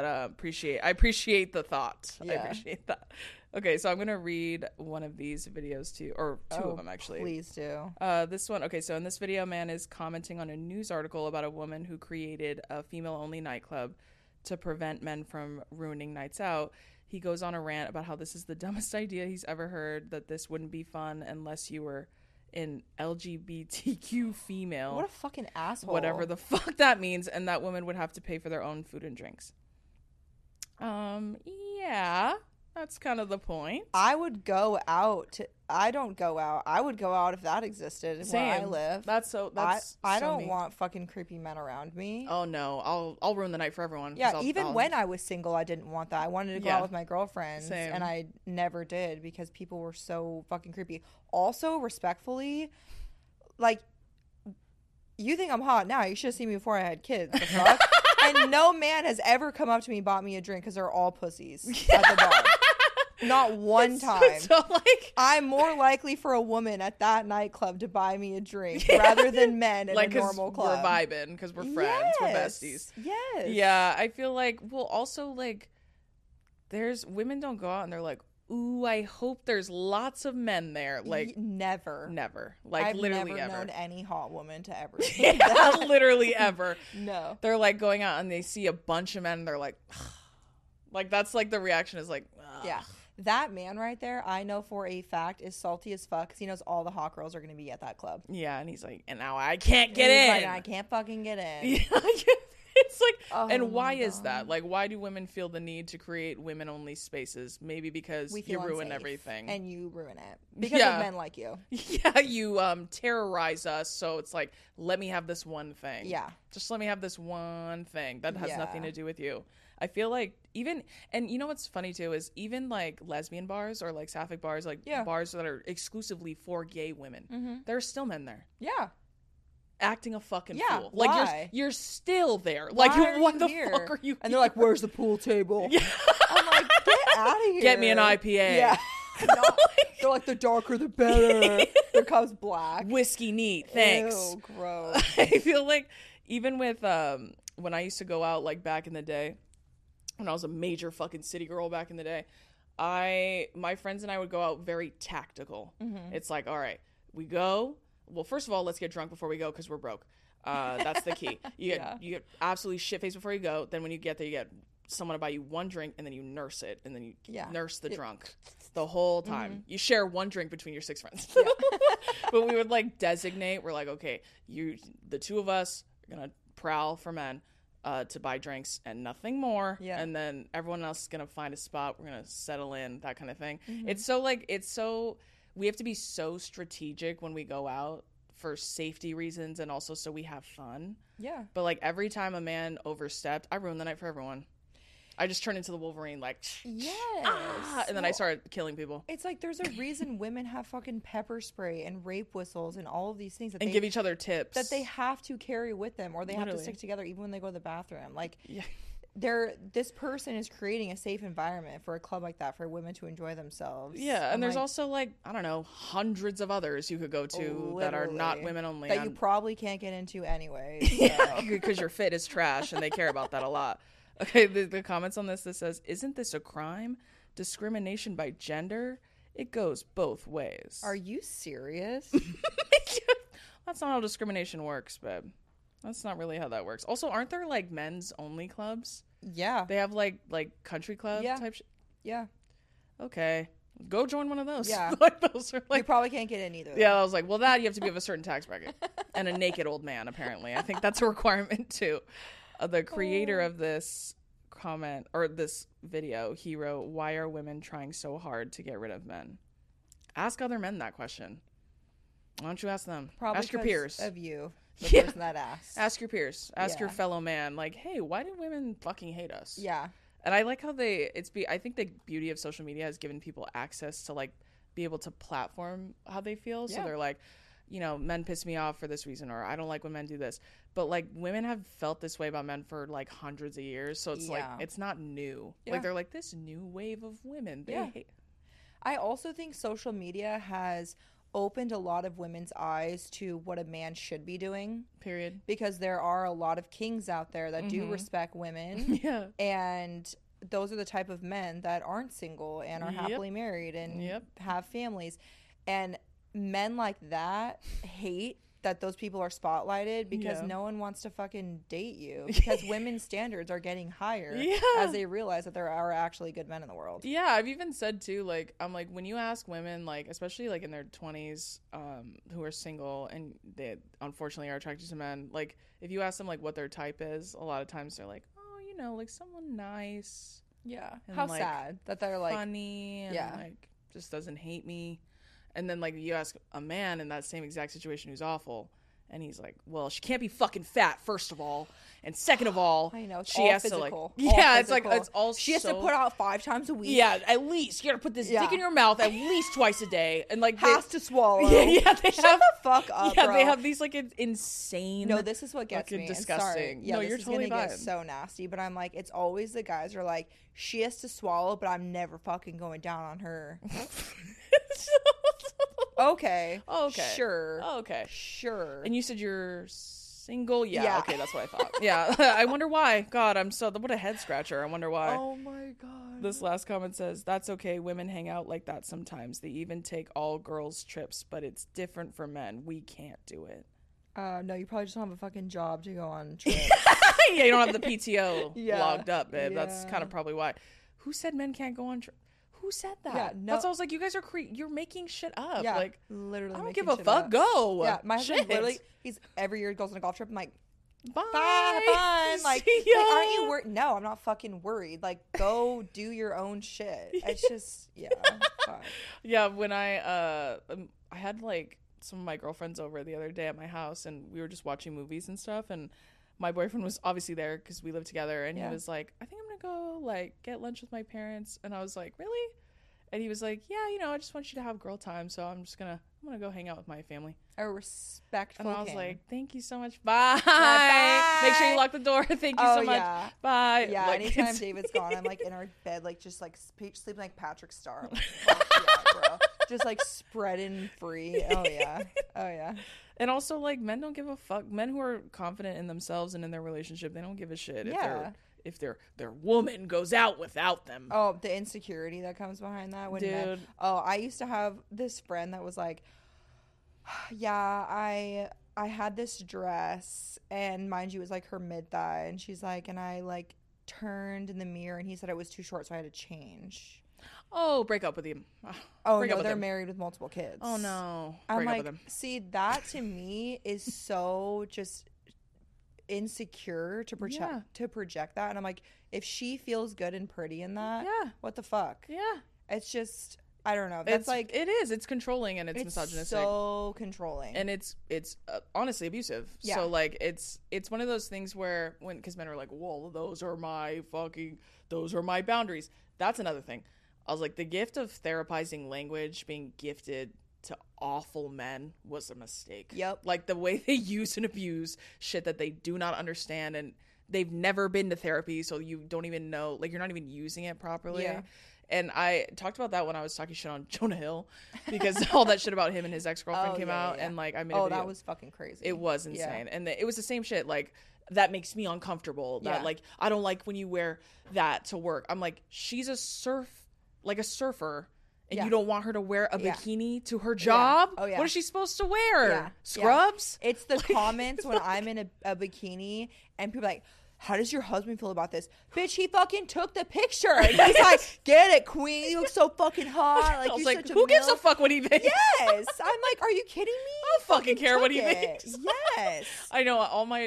I appreciate the thought. I Yeah. appreciate that. Okay, so I'm gonna read one of these videos too, or two of them actually. Please do. This one. Okay, so in this video, a man is commenting on a news article about a woman who created a female-only nightclub to prevent men from ruining nights out. He goes on a rant about how this is the dumbest idea he's ever heard, that this wouldn't be fun unless you were an LGBTQ female. What a fucking asshole. Whatever the fuck that means, and that women would have to pay for their own food and drinks. Yeah, that's kind of the point. I would go out. I don't go out. I would go out if that existed where I live. That's I so don't me. want fucking creepy men around me. Oh no, I'll ruin the night for everyone. Yeah, even when I was single, I didn't want that. I wanted to go out with my girlfriends, Same. and I never did because people were so fucking creepy. Also, respectfully, like, you think I'm hot now. You should have seen me before I had kids. The fuck? And no man has ever come up to me and bought me a drink because they're all pussies at the bar. Not one time. So like, I'm more likely for a woman at that nightclub to buy me a drink rather than men in like, a normal club. We're vibing because we're friends, we're besties. Yes. Yeah, I feel like, well, also like, there's women don't go out and they're like, ooh, I hope there's lots of men there. Like, never. Like, I've literally never ever. known any hot woman to ever. Yeah, literally ever. No. They're like going out and they see a bunch of men and they're like, like, that's like the reaction is like, ugh. Yeah. That man right there, I know for a fact, is salty as fuck because he knows all the hot girls are going to be at that club. Yeah, and he's like, and now I can't get And he's in. like, I can't fucking get in. Yeah, it's like, Oh and why my is God. that? Like, why do women feel the need to create women-only spaces? Maybe because We you feel ruin unsafe, everything. and you ruin it because Yeah. of men like you. Yeah, you terrorize us, so it's like, let me have this one thing. Yeah. Just let me have this one thing that has nothing Yeah. to do with you. I feel like even, and you know what's funny too is even like lesbian bars or like sapphic bars, like bars that are exclusively for gay women, there are still men there. Yeah. Acting a fucking Yeah, fool. Like why? you're still there. Why Like are what you the here? fuck are you? And they're like, "Where's the pool table?" Yeah. I'm like, "Get out of here! Get me an IPA. Yeah. No, they're like, the darker the better. There comes black. Whiskey neat. Thanks. Ew, gross. I feel like even with when I used to go out like back in the day, when I was a major fucking city girl back in the day, my friends and I would go out very tactical. It's like, all right, we go. Well, first of all, let's get drunk before we go because we're broke. That's the key. You get absolutely shit faced before you go. Then when you get there, you get someone to buy you one drink, and then you nurse it, and then you nurse the drunk the whole time. You share one drink between your 6 friends. But we would like designate. We're like, okay, the two of us are gonna prowl for men to buy drinks and nothing more. Yeah. And then everyone else is gonna find a spot. We're gonna settle in, that kind of thing. It's so we have to be so strategic when we go out for safety reasons and also so we have fun. Yeah. But like every time a man overstepped, I ruined the night for everyone. I just turned into the Wolverine, like, yes. And then I started killing people. It's like there's a reason women have fucking pepper spray and rape whistles and all of these things that and they give each other tips that they have to carry with them, or they have to Literally. stick together even when they go to the bathroom. Like, Yeah. this person is creating a safe environment for a club like that for women to enjoy themselves. Yeah, and there's also like, I don't know, hundreds of others you could go to that are not Literally. women only. that you probably can't get into anyway. Yeah, because your fit is trash and they care about that a lot. Okay, the comments on this says, isn't this a crime? Discrimination by gender? It goes both ways. Are you serious? That's not how discrimination works, babe. That's not really how that works. Also, aren't there like men's only clubs? Yeah. They have like country club type shit. Yeah. Okay. Go join one of those. Yeah. Like those are You like, probably can't get in either. yeah, I was like, well, that you have to be of a certain tax bracket and a naked old man, apparently. I think that's a requirement too. The creator of this comment or this video, he wrote, why are women trying so hard to get rid of men? Ask other men that question. Why don't you ask them? Probably ask your peers. of you, the Yeah. person that asked. Ask your peers. Ask your Yeah. fellow man. Like, hey, why do women fucking hate us? Yeah. And I like how I think the beauty of social media has given people access to like be able to platform how they feel. So Yeah. they're like, you know, men piss me off for this reason, or I don't like when men do this. But like women have felt this way about men for like hundreds of years. So it's like, Yeah. it's not new. Yeah. Like they're like this new wave of women. They Yeah. hate. I also think social media has opened a lot of women's eyes to what a man should be doing, Period. because there are a lot of kings out there that do respect women. Yeah. And those are the type of men that aren't single and are Yep. happily married and Yep. have families. And men like that hate that those people are spotlighted because Yeah. no one wants to fucking date you, because women's standards are getting higher Yeah. as they realize that there are actually good men in the world. Yeah, I've even said too, like, I'm like, when you ask women, like, especially like in their 20s, who are single and they unfortunately are attracted to men, like, if you ask them like what their type is, a lot of times they're like, oh, you know, like someone nice, Yeah. And, How like, sad that they're like, funny, and yeah. like just doesn't hate me. And then like you ask a man in that same exact situation who's awful, and he's like, well, she can't be fucking fat, first of all, and second of all, I know, it's she all has physical. to like, All yeah, it's like physical. it's all she has to so- put out 5 times a week. yeah, at least you gotta put this Yeah. dick in your mouth at least twice a day, and like Has to swallow. yeah, they Shut have, the fuck up, yeah, bro. they have these like insane. No, this is what gets fucking me. And disgusting. Sorry. Yeah, No, this you're is totally gonna fine. get so nasty. But I'm like, it's always the guys who are like, she has to swallow, but I'm never fucking going down on her. Okay. Okay. Sure. Okay. Sure. And you said you're single? Yeah, Yeah. okay, that's what I thought. Yeah. I wonder why. God, I'm so what a head scratcher. I wonder why. Oh my god. This last comment says, that's okay. Women hang out like that sometimes. They even take all girls trips, but it's different for men. We can't do it. No, you probably just don't have a fucking job to go on trips. Yeah, you don't have the PTO Yeah. logged up, babe. That's Yeah. kind of probably why. Who said men can't go on trips? Who said that? Yeah, no- That's why I was like, you guys are you're making shit up. Yeah, Like, literally. I don't making give a shit fuck. up. Go. Yeah, my husband Shit. literally, he's every year goes on a golf trip. I'm like, Bye. bye, fun. Like, See ya. aren't you worried? No, I'm not fucking worried. Like, go do your own shit. It's just, yeah. Fuck. Yeah, when I had like some of my girlfriends over the other day at my house, and we were just watching movies and stuff, and my boyfriend was obviously there because we live together, and Yeah. he was like, I think I'm gonna go like get lunch with my parents, and I was like, really? And he was like, yeah, you know, I just want you to have girl time, so I'm gonna go hang out with my family. A respectful And I was king. like, thank you so much. Bye. Bye. Make sure you lock the door. Thank you Oh, so much. yeah. Bye. Yeah, Like, anytime it's- David's gone, I'm like in our bed, like just like sleeping like Patrick Star. Like, fuck yeah, bro. Just like spreading free. Oh yeah. Oh yeah. And also, like, men don't give a fuck. Men who are confident in themselves and in their relationship, they don't give a shit Yeah. if their woman goes out without them. Oh, the insecurity that comes behind that. When Dude. I used to have this friend that was like, yeah, I had this dress, and mind you, it was like her mid thigh, and she's like, and I like turned in the mirror, and he said it was too short, so I had to change. Oh, break up with him. Oh Break no, up with they're him. married with multiple kids. Oh no. I'm Break like, up with him. see, that to me is so just insecure to project that, and I'm like, if she feels good and pretty in that, Yeah. what the fuck? Yeah. It's just I don't know. That's it is. It's controlling and it's misogynistic. So controlling. And it's honestly abusive. Yeah. So like it's one of those things where because men are like, well, those are my boundaries. That's another thing. I was like, the gift of therapizing language being gifted to awful men was a mistake. Yep. Like the way they use and abuse shit that they do not understand, and they've never been to therapy, so you don't even know, like you're not even using it properly. Yeah. And I talked about that when I was talking shit on Jonah Hill, because all that shit about him and his ex-girlfriend came out, and like I made a video. That was fucking crazy. It was insane. And it was the same shit, like that makes me uncomfortable, that like I don't like when you wear that to work. I'm like, she's a surfer, and you don't want her to wear a bikini to her job? Yeah. Oh, yeah. What is she supposed to wear? Yeah. Scrubs? Yeah. It's the comments when I'm in a bikini and people are like, how does your husband feel about this? Bitch, he fucking took the picture. And he's like, get it, queen. You look so fucking hot. Like, I was like, who gives a fuck what he thinks? Yes. I'm like, are you kidding me? I don't fucking care what he thinks. Yes. I know.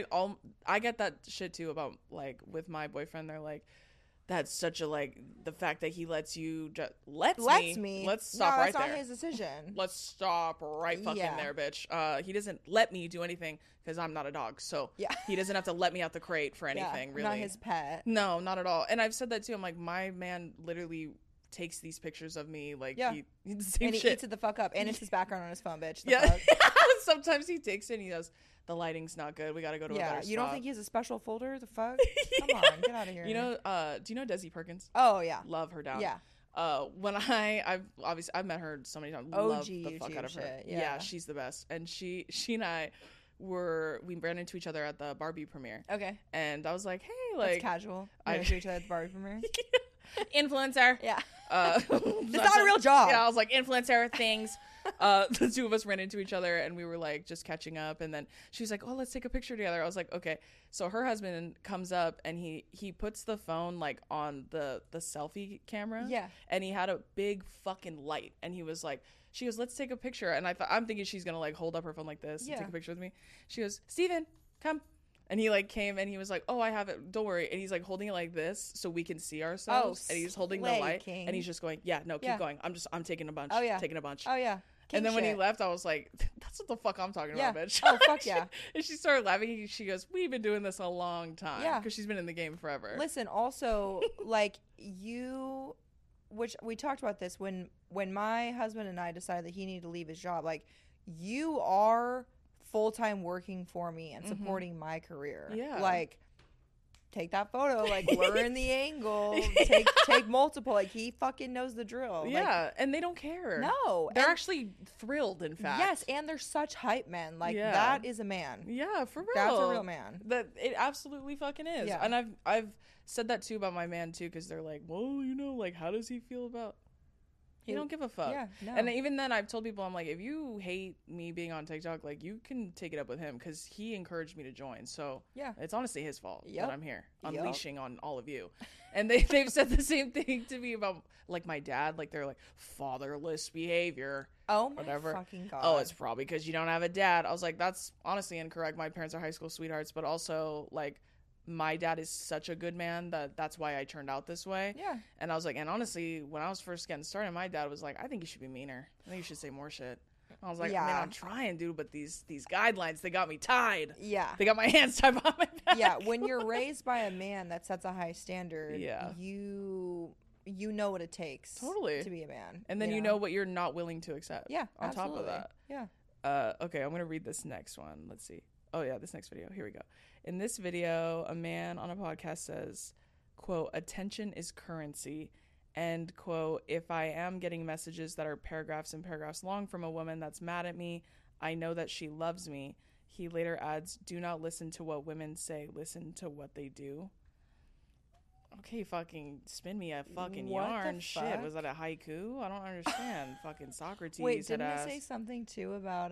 I get that shit too about, like, with my boyfriend. They're like, that's such a, like, the fact that he lets you lets me. Let's stop right there. That's not his decision. Let's stop right fucking there, bitch. He doesn't let me do anything because I'm not a dog. So he doesn't have to let me out the crate for anything, really. Not his pet. No, not at all. And I've said that too. I'm like, my man literally takes these pictures of me, like, he the same and he shit. eats it the fuck up. And it's his background on his phone, bitch. Sometimes he takes it and he goes, the lighting's not good. We got to go to a better spot. You don't think he has a special folder? The fuck? Come on, get out of here. You know, do you know Desi Perkins? Oh, yeah. Love her down. Yeah. When I've met her so many times. Love the fuck out of her. Shit. Yeah, she's the best. And she and I we ran into each other at the Barbie premiere. Okay. And I was like, hey, like, that's casual. I ran into each other at the Barbie premiere. Influencer. Yeah. It's not a real job. Yeah, I was like, influencer things. The two of us ran into each other and we were like just catching up, and then she was like, oh, let's take a picture together. I was like, okay. So her husband comes up and he puts the phone like on the selfie camera. Yeah. And he had a big fucking light, and he was like, she goes, let's take a picture. And I'm thinking she's gonna like hold up her phone like this and take a picture with me. She goes, Steven, come. And he like came and he was like, oh, I have it, don't worry. And he's like holding it like this so we can see ourselves. And he's holding the light, King. And he's just going, keep going. I'm taking a bunch. Oh yeah. Taking a bunch. Oh yeah. And then when he left, I was like, that's what the fuck I'm talking about, bitch. Oh, fuck yeah. And she started laughing. She goes, we've been doing this a long time. Yeah. Because she's been in the game forever. Listen, also, like, which we talked about this when my husband and I decided that he needed to leave his job. Like, you are full-time working for me and supporting my career. Yeah. Like, take that photo, like, learn the angle, take multiple, like, he fucking knows the drill. Yeah, like, and they don't care. No. They're actually thrilled, in fact. Yes, and they're such hype men. Like, that is a man. Yeah, for real. That's a real man. That it absolutely fucking is. Yeah. And I've said that too about my man too, because they're like, well, you know, like, how does he feel about... He don't give a fuck. Yeah, no. And even then, I've told people, I'm like, if you hate me being on TikTok, like, you can take it up with him, because he encouraged me to join. So it's honestly his fault that I'm here unleashing on all of you. And they've said the same thing to me about, like, my dad. Like, they're like, fatherless behavior. Oh my fucking God. Oh, it's probably because you don't have a dad. I was like, that's honestly incorrect. My parents are high school sweethearts, but also, like, my dad is such a good man that's why I turned out this way. Yeah. And I was like, and honestly, when I was first getting started, my dad was like, I think you should be meaner. I think you should say more shit. I was like, man, I'm trying, dude, but these guidelines, they got me tied. Yeah. They got my hands tied behind my back. Yeah, when you're raised by a man that sets a high standard, you know what it takes to be a man. And then you know what you're not willing to accept. Yeah, on absolutely. top of that. Yeah. Okay, I'm going to read this next one. Let's see. Oh, yeah, this next video. Here we go. In this video, a man on a podcast says, quote, attention is currency. And, quote, if I am getting messages that are paragraphs and paragraphs long from a woman that's mad at me, I know that she loves me. He later adds, do not listen to what women say. Listen to what they do. Okay, fucking spin me a fucking yarn. Shit, was that a haiku? I don't understand. Fucking Socrates. Wait, didn't they say something, too, about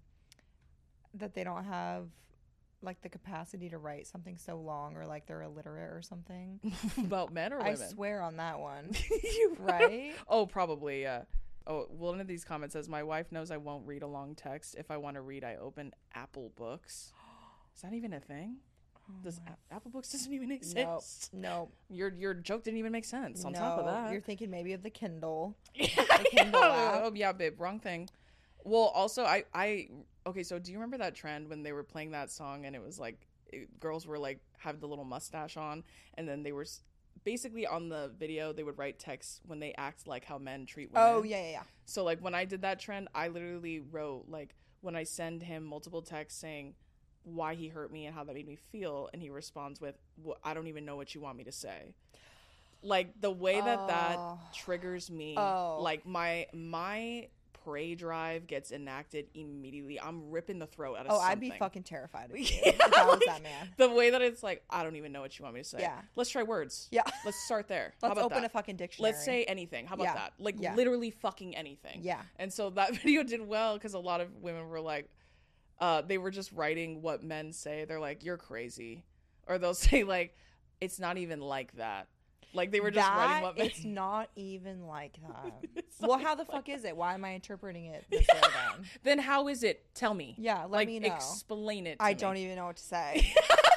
that they don't have, like, the capacity to write something so long, or like they're illiterate or something? About men or women? I swear on that one. Right? Oh, probably, yeah. Oh, one of these comments says, my wife knows I won't read a long text. If I want to read, I open Apple Books. Is that even a thing? Apple Books doesn't even exist. Nope. Your joke didn't even make sense. On top of that, you're thinking maybe of the Kindle. The Kindle app. Oh yeah, babe, wrong thing. Well, also okay. So do you remember that trend when they were playing that song and it was like girls were like have the little mustache on, and then they were basically on the video they would write text when they act like how men treat women. Oh yeah. So like when I did that trend, I literally wrote like when I send him multiple texts saying why he hurt me and how that made me feel, and he responds with, well, I don't even know what you want me to say. Like the way that triggers me, like my prey drive gets enacted immediately. I'm ripping the throat out of something. I'd be fucking terrified of you if I was that man. The way that it's like, I don't even know what you want me to say. Yeah. Let's try words. Yeah. Let's start there. Let's open a fucking dictionary. Let's say anything. How about that? Like literally fucking anything. Yeah. And so that video did well because a lot of women were like, they were just writing what men say. They're like, you're crazy. Or they'll say like, it's not even like that. Like they were just writing what men. It's not even like that. Well, how the fuck is it? Why am I interpreting it this way then? Then how is it? Tell me. Yeah, let me know. Explain it to I me. don't even know what to say.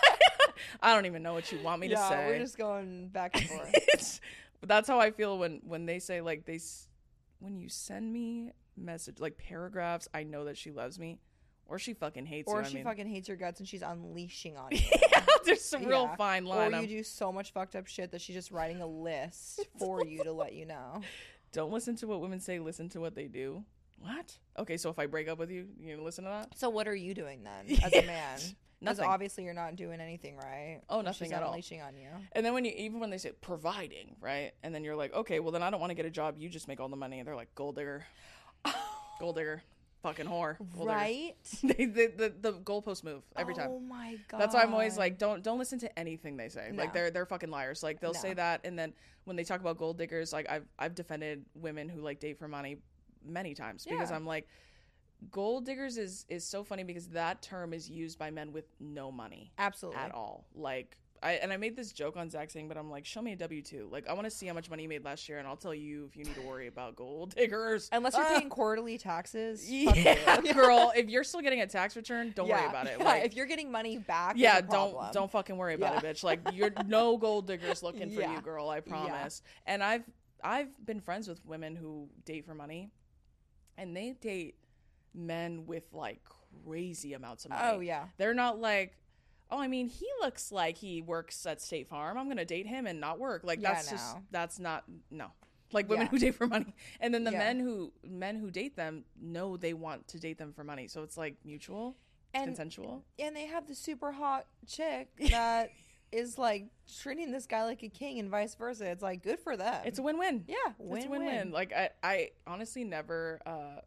I don't even know what you want me to say. Yeah, we're just going back and forth. That's how I feel when they say like when you send me message like paragraphs, I know that she loves me. Or she fucking hates you. Or she fucking hates your guts and she's unleashing on you. Yeah, there's some real fine line. Or you do so much fucked up shit that she's just writing a list for you to let you know. Don't listen to what women say, listen to what they do. What? Okay, so if I break up with you, you gonna listen to that? So what are you doing then as a man? Because obviously you're not doing anything right. Oh, nothing at all. She's unleashing on you. And then even when they say providing, right? And then you're like, okay, well then I don't want to get a job. You just make all the money. And they're like, gold digger. Gold digger. Fucking whore. Right? The goalpost move every time. Oh my god. That's why I'm always like, don't listen to anything they say. No. Like they're fucking liars. Like they'll say that, and then when they talk about gold diggers, like I've defended women who like date for money many times because I'm like, gold diggers is so funny because that term is used by men with no money. Absolutely. At all. Like I made this joke on Zach saying, but I'm like, show me a W-2. Like, I want to see how much money you made last year, and I'll tell you if you need to worry about gold diggers. Unless you're paying quarterly taxes. Yeah, girl. If you're still getting a tax return, don't worry about it. Yeah, like, if you're getting money back, don't fucking worry about it, bitch. Like, you're no gold diggers looking for you, girl. I promise. Yeah. And I've been friends with women who date for money, and they date men with like crazy amounts of money. Oh yeah, they're not like, oh, I mean, he looks like he works at State Farm. I'm gonna date him and not work. Like that's not like women who date for money. And then the men who date them know they want to date them for money. So it's like mutual, consensual. And they have the super hot chick that is like treating this guy like a king and vice versa. It's like good for them. It's a win-win. Yeah, it's a win-win. Like I honestly never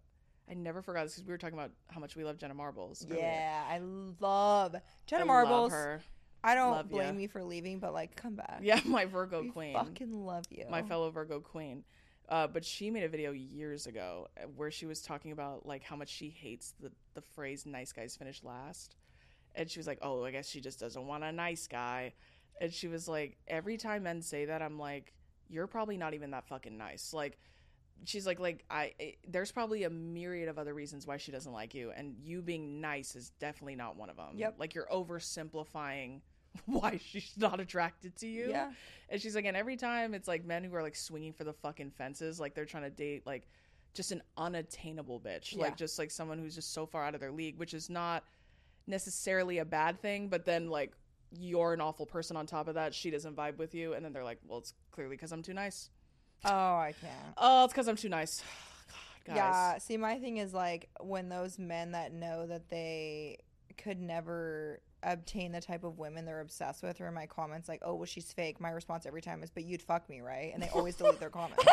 I never forgot this because we were talking about how much we love Jenna Marbles earlier. Yeah, I love Jenna Marbles. Love her. I don't blame you for leaving, but like, come back. Yeah, my Virgo queen. Fucking love you. My fellow Virgo queen. But she made a video years ago where she was talking about like how much she hates the phrase "nice guys finish last," and she was like, "Oh, I guess she just doesn't want a nice guy." And she was like, "Every time men say that, I'm like, you're probably not even that fucking nice." Like. She's like there's probably a myriad of other reasons why she doesn't like you, and you being nice is definitely not one of them. Yep. Like you're oversimplifying why she's not attracted to you. Yeah. And she's like, and every time it's like men who are like swinging for the fucking fences, like they're trying to date like just an unattainable bitch, like just like someone who's just so far out of their league, which is not necessarily a bad thing, but then like you're an awful person on top of that. She doesn't vibe with you, and then they're like, well, it's clearly because I'm too nice. Oh, I can't. Oh, it's because I'm too nice. God, guys. Yeah, see, my thing is like when those men that know that they could never obtain the type of women they're obsessed with, or in my comments like, oh, well, she's fake. My response every time is, but you'd fuck me, right? And they always delete their comments.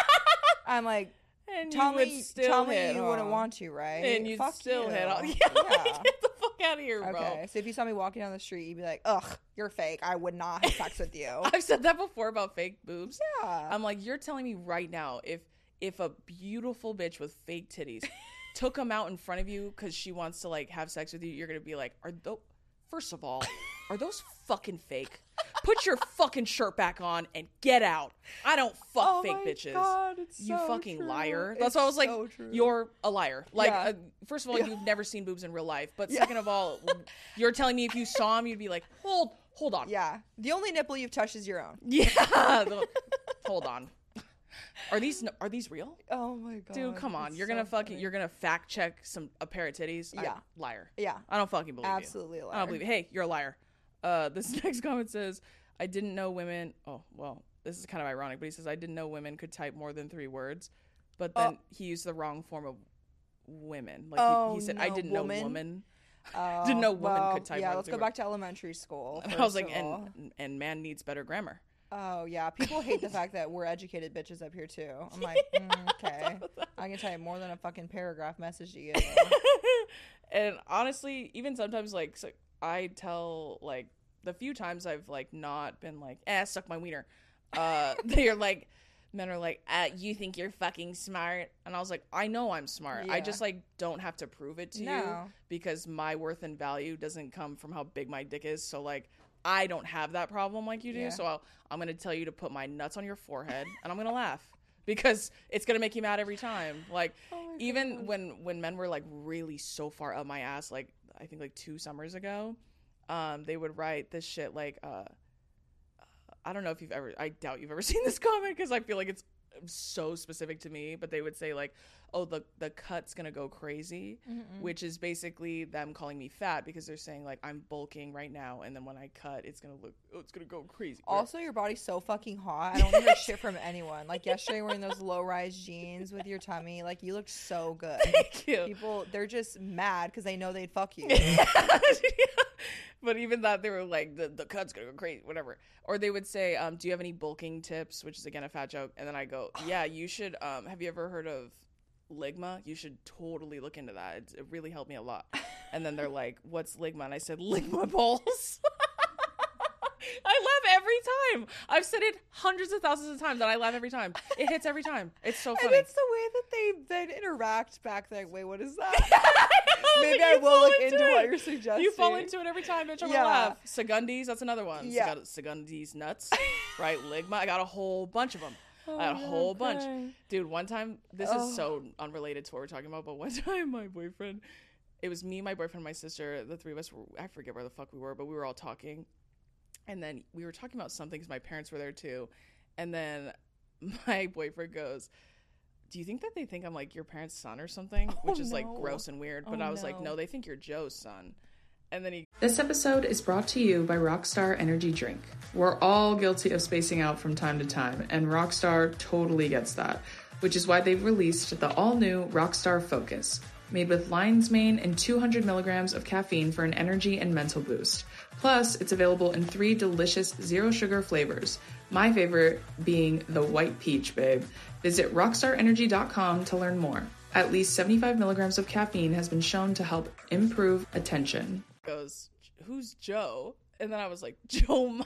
I'm like, and tell me you wouldn't home. Want to, right? And you'd fuck still you. hit on. Yeah. Get the fuck out of here, bro. Okay, so if you saw me walking down the street, you'd be like, ugh, you're fake. I would not have sex with you. I've said that before about fake boobs. Yeah. I'm like, you're telling me right now, if a beautiful bitch with fake titties took them out in front of you because she wants to like have sex with you, you're gonna be like, first of all, are those fucking fake? Put your fucking shirt back on and get out. I don't fuck fake bitches. God, it's you so fucking true. liar. That's It's why I was like, so true. you're a liar. Like, Yeah. first of all, you've never seen boobs in real life. But Yeah. second of all, you're telling me if you saw them, you'd be like, hold on. Yeah. The only nipple you've touched is your own. Yeah. Hold on. Are these real? Oh my god. Dude, come on. It's You're so gonna funny. you're gonna fact check a pair of titties? Yeah. Liar. Yeah. I don't fucking believe you. Absolutely a liar. I don't believe you. Hey, you're a liar. This next comment says, I didn't know women. Oh, well, this is kind of ironic, but he says, I didn't know women could type more than 3 words. But then he used the wrong form of women. Like he said, I didn't know woman. Didn't know women could type yeah, more let's than 3 go back to elementary school. words. I was first like, of all. and man needs better grammar. Oh, yeah. People hate the fact that we're educated bitches up here, too. I'm like, okay. I can type more than a fucking paragraph message to you. And honestly, even sometimes, like, so I tell, like, the few times I've, like, not been like, suck my wiener. They're like, men are like, you think you're fucking smart? And I was like, I know I'm smart. I Yeah. just, like, don't have to prove it to you because my worth and value doesn't come from how big my dick is. So, like, I don't have that problem like you do. Yeah. So I'm going to tell you to put my nuts on your forehead and I'm going to laugh because it's going to make you mad every time. Like, even when men were, like, really so far up my ass, like, I think, like, 2 summers ago, they would write this shit, like, I don't know if I doubt you've ever seen this comment because I feel like it's so specific to me, but they would say, like, oh, the cut's gonna go crazy, which is basically them calling me fat because they're saying, like, I'm bulking right now, and then when I cut, it's gonna go crazy. Also, your body's so fucking hot. I don't hear shit from anyone. Like, yesterday wearing those low-rise jeans with your tummy, like, you looked so good. Thank you. People, they're just mad because they know they'd fuck you. Yeah. But even that, they were like, the cut's gonna go crazy, whatever. Or they would say, do you have any bulking tips? Which is, again, a fat joke. And then I go, yeah, you should, have you ever heard of Ligma? You should totally look into that. It really helped me a lot. And then they're like, what's Ligma? And I said, Ligma balls. I laugh every time. I've said it hundreds of thousands of times, and I laugh every time. It hits every time. It's so funny. And it's the way that they then interact back there. Wait, what is that? Maybe I will look into what you're suggesting. You fall into it every time, bitch. I'm gonna laugh. Segundis, that's another one. Yeah. I got Segundis nuts, right? Ligma. I got a whole bunch of them. I got a whole bunch. Dude, one time, this is so unrelated to what we're talking about, but one time my boyfriend, it was me, my boyfriend, my sister, the 3 of us were, I forget where the fuck we were, but we were all talking. And then we were talking about something because my parents were there too. And then my boyfriend goes, do you think that they think I'm like your parents' son or something? Which is like gross and weird. But I was like, no, they think you're Joe's son. And then This episode is brought to you by Rockstar Energy Drink. We're all guilty of spacing out from time to time, and Rockstar totally gets that, which is why they've released the all-new Rockstar Focus, made with lion's mane and 200 milligrams of caffeine for an energy and mental boost. Plus, it's available in 3 delicious zero-sugar flavors, my favorite being the white peach, babe. Visit rockstarenergy.com to learn more. At least 75 milligrams of caffeine has been shown to help improve attention. Goes, who's Joe? And then I was like, Joe Mom.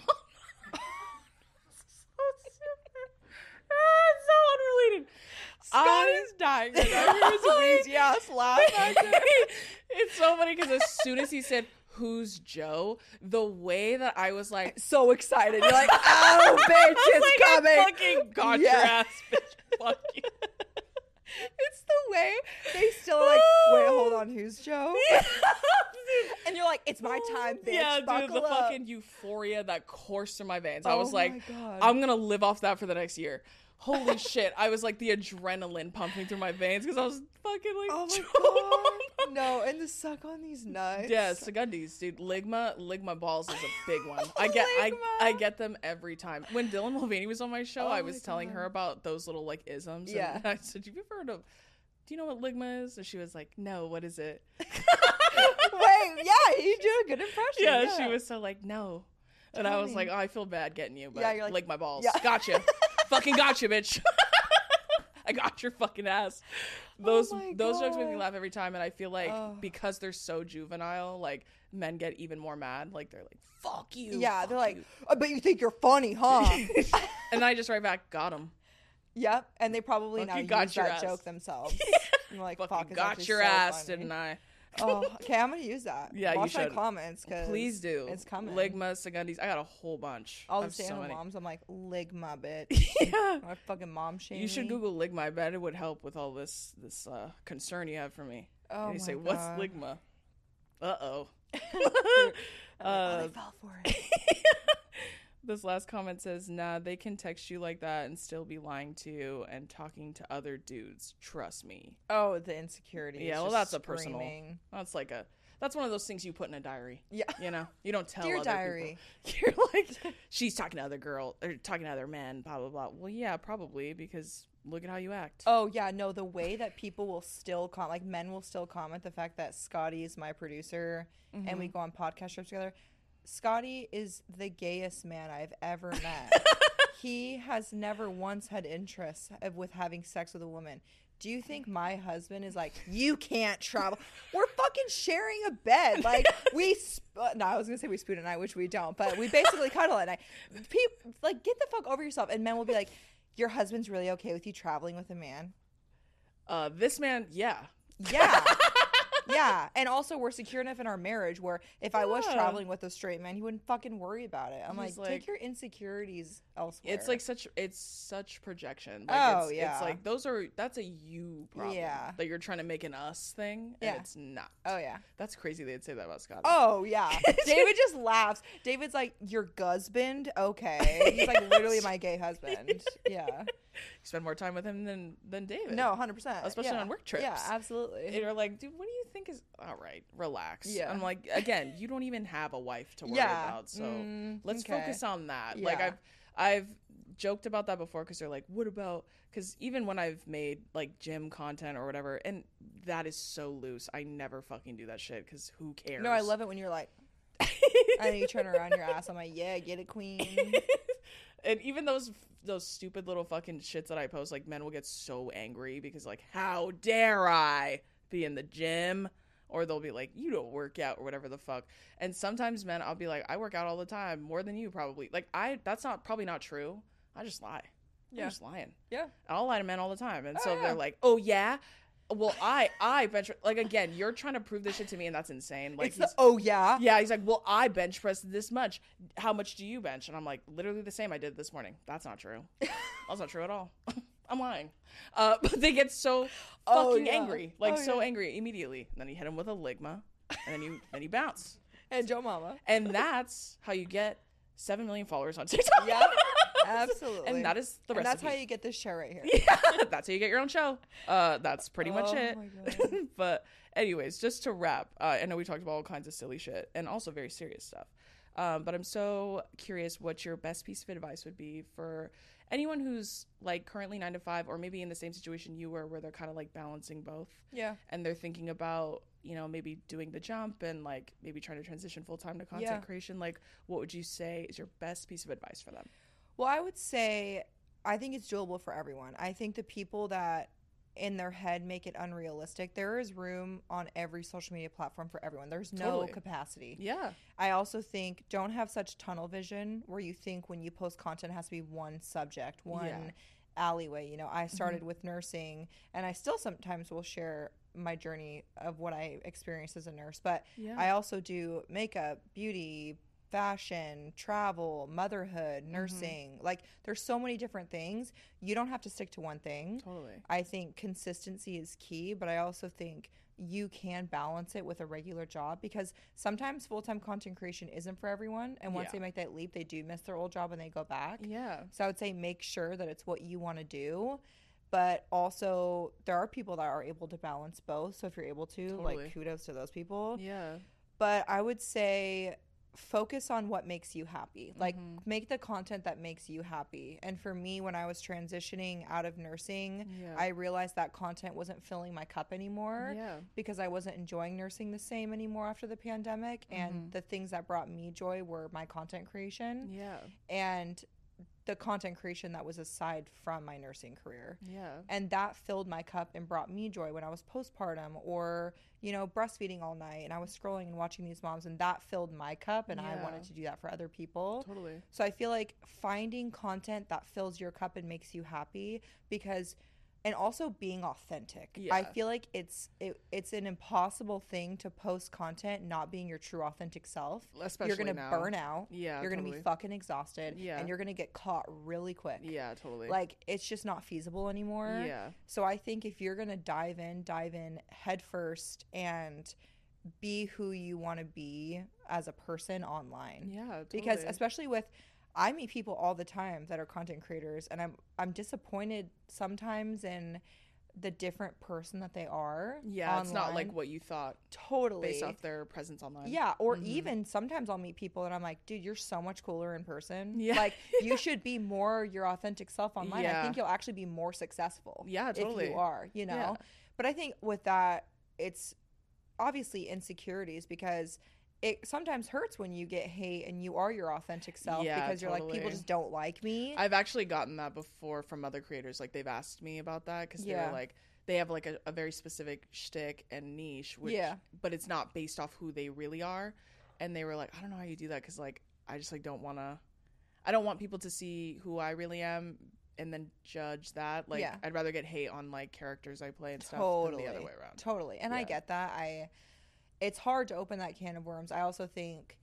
It's so unrelated. Scott is dying. I hear his wheezy ass laugh. It's so funny because as soon as he said, who's Joe, the way that I was like, so excited. You're like, oh, bitch, it's like, coming. I fucking got your ass, bitch. Fuck you. It's the way they still like, wait, hold on, who's Joe? Yeah. And you're like, it's my time, bitch. Yeah, dude, Buckle the up. fucking euphoria that coursed through my veins. I was Oh like, my God. I'm gonna live off that for the next year. Holy shit. I was like the adrenaline pumping through my veins because I was fucking like, Oh my Joe. God. No, and the suck on these nuts. Yeah, Segundis, dude. Ligma balls is a big one. I get them every time. When Dylan Mulvaney was on my show, I was telling her about those little like isms. Yeah. And I said, "You've ever heard of? Do you know what Ligma is?" And she was like, "No, what is it?" Wait, yeah, you do a good impression. Yeah, she was so like, "No," and I was me. like, "Oh, I feel bad getting you, but Yeah, you're like, Ligma balls, yeah. gotcha, fucking gotcha, bitch." I got your fucking ass. Those my jokes make me God. laugh every time, and I feel like because they're so juvenile, like men get even more mad. Like they're like, "Fuck you." Yeah, fuck they're like, you." I bet you think you're funny, huh? And then I just write back, "Got him." Yep, and they probably now Fucking use got your that ass. joke themselves. And you're like, Fucking fuck, it's got actually your so ass, funny. didn't I? Oh, okay. I'm gonna use that. Yeah, you Watch my should. comments, cause Please do. It's coming. Ligma, Segundis. I got a whole bunch. All I the have so stay-at-home many. moms. I'm like, Ligma, bitch. Yeah. My fucking mom shame. You should Google Ligma. I bet it would help with all this concern you have for me. Oh, And you my say, God. what's Ligma? Uh-oh. They fell for it. This last comment says, nah, they can text you like that and still be lying to you and talking to other dudes. Trust me. Oh, the insecurity. Yeah, is well, just that's a personal. screaming. That's one of those things you put in a diary. Yeah. You know, you don't tell Dear other diary. people. You're like, she's talking to other girl or talking to other men, blah, blah, blah. Well, yeah, probably, because look at how you act. Oh, yeah, no, the way that people will still like men will still comment the fact that Scotty is my producer and we go on podcast trips together. Scotty is the gayest man I've ever met. He has never once had interest with having sex with a woman. Do you think my husband is like, you can't travel? We're fucking sharing a bed. Like, no, I was going to say we spoon at night, which we don't, but we basically cuddle at night. People, like, get the fuck over yourself. And men will be like, your husband's really okay with you traveling with a man? This man, yeah. Yeah. Yeah. And also, we're secure enough in our marriage where if I was Yeah. traveling with a straight man, he wouldn't fucking worry about it. I'm He's like, take your insecurities elsewhere. It's like such projection. Oh, it's, yeah. It's like that's a you problem. Yeah. That you're trying to make an us thing, and Yeah. it's not. Oh, yeah. That's crazy they'd say that about Scott. Oh, yeah. David just laughs. David's like, your husband? Okay. He's like literally my gay husband. Yeah. You spend more time with him than David. No, 100%. Especially Yeah. on work trips. Yeah, absolutely. And you're like, dude, what do you think is all right? Relax. Yeah. I'm like, again, you don't even have a wife to worry Yeah. about, so let's okay. focus on that. Like Yeah. I've joked about that before because they're like, what about? Because even when I've made like gym content or whatever, and that is so loose, I never fucking do that shit because who cares? No, I love it when you're like, and you turn around your ass. I'm like, yeah, get it, queen. And even those stupid little fucking shits that I post, like men will get so angry because like, how dare I be in the gym? Or they'll be like, you don't work out or whatever the fuck. And sometimes men, I'll be like, I work out all the time, more than you probably. Like that's probably not true. I just lie. Yeah. I'm just lying. Yeah. I'll lie to men all the time. And Oh, so yeah. they're like, oh yeah? Well, I bench, like again, you're trying to prove this shit to me and that's insane. Like, oh, yeah. yeah, he's like, well, I bench press this much. How much do you bench? And I'm like, literally the same I did this morning. That's not true. That's not true at all. I'm lying. But they get so fucking angry. Like, so angry immediately. And then you hit him with a ligma. And then you bounce. And Joe Mama. And that's how you get 7 million followers on TikTok. Yeah, absolutely. And that is the recipe. And that's how you get this show right here. Yeah, that's how you get your own show. That's pretty much it. my God. But anyways, just to wrap, I know we talked about all kinds of silly shit and also very serious stuff. But I'm so curious what your best piece of advice would be for anyone who's like currently 9 to 5 or maybe in the same situation you were where they're kind of like balancing both. Yeah. And they're thinking about, maybe doing the jump and like maybe trying to transition full time to content creation. Like, what would you say is your best piece of advice for them? Well, I would say I think it's doable for everyone. I think the people that in their head make it unrealistic, there is room on every social media platform for everyone. There's no Totally. capacity. Yeah. I also think don't have such tunnel vision where you think when you post content it has to be one subject, one alleyway. I started with nursing and I still sometimes will share my journey of what I experienced as a nurse, but I also do makeup, beauty, fashion, travel, motherhood, nursing. Like there's so many different things. You don't have to stick to one thing. Totally. I think consistency is key, but I also think you can balance it with a regular job because sometimes full-time content creation isn't for everyone. And once they make that leap, they do miss their old job and they go back. Yeah. So I would say make sure that it's what you want to do. But also there are people that are able to balance both. So if you're able to, like kudos to those people. Yeah. But I would say focus on what makes you happy. Like make the content that makes you happy. And for me, when I was transitioning out of nursing, I realized that content wasn't filling my cup anymore because I wasn't enjoying nursing the same anymore after the pandemic. And the things that brought me joy were my content creation. Yeah. And the content creation that was aside from my nursing career. Yeah. And that filled my cup and brought me joy when I was postpartum or, breastfeeding all night and I was scrolling and watching these moms and that filled my cup and I wanted to do that for other people. Totally. So I feel like finding content that fills your cup and makes you happy because and also being authentic. Yeah. I feel like it's an impossible thing to post content not being your true authentic self. Especially you're gonna now. burn out. Yeah, you're gonna totally. be fucking exhausted. Yeah. And you're gonna get caught really quick. Yeah, totally. Like, it's just not feasible anymore. Yeah. So I think if you're gonna dive in head first and be who you want to be as a person online. Yeah, totally. Because especially with, I meet people all the time that are content creators, and I'm disappointed sometimes in the different person that they are. Yeah, online. it's not like what you thought. Totally. Based off their presence online. Yeah, or even sometimes I'll meet people and I'm like, dude, you're so much cooler in person. Yeah. Like, you should be more your authentic self online. Yeah. I think you'll actually be more successful. Yeah, totally. If you are, you know? Yeah. But I think with that, it's obviously insecurities, because it sometimes hurts when you get hate and you are your authentic self, Yeah, because you're like, totally. people just don't like me. I've actually gotten that before from other creators. Like, they've asked me about that because Yeah. they're like, they have like a very specific shtick and niche, which, Yeah. but it's not based off who they really are. And they were like, I don't know how you do that, because like I just like don't want people to see who I really am and then judge that. Like, Yeah. I'd rather get hate on like characters I play and stuff Totally. than the other way around. Totally. And I Yeah. get that. It's hard to open that can of worms. I also think,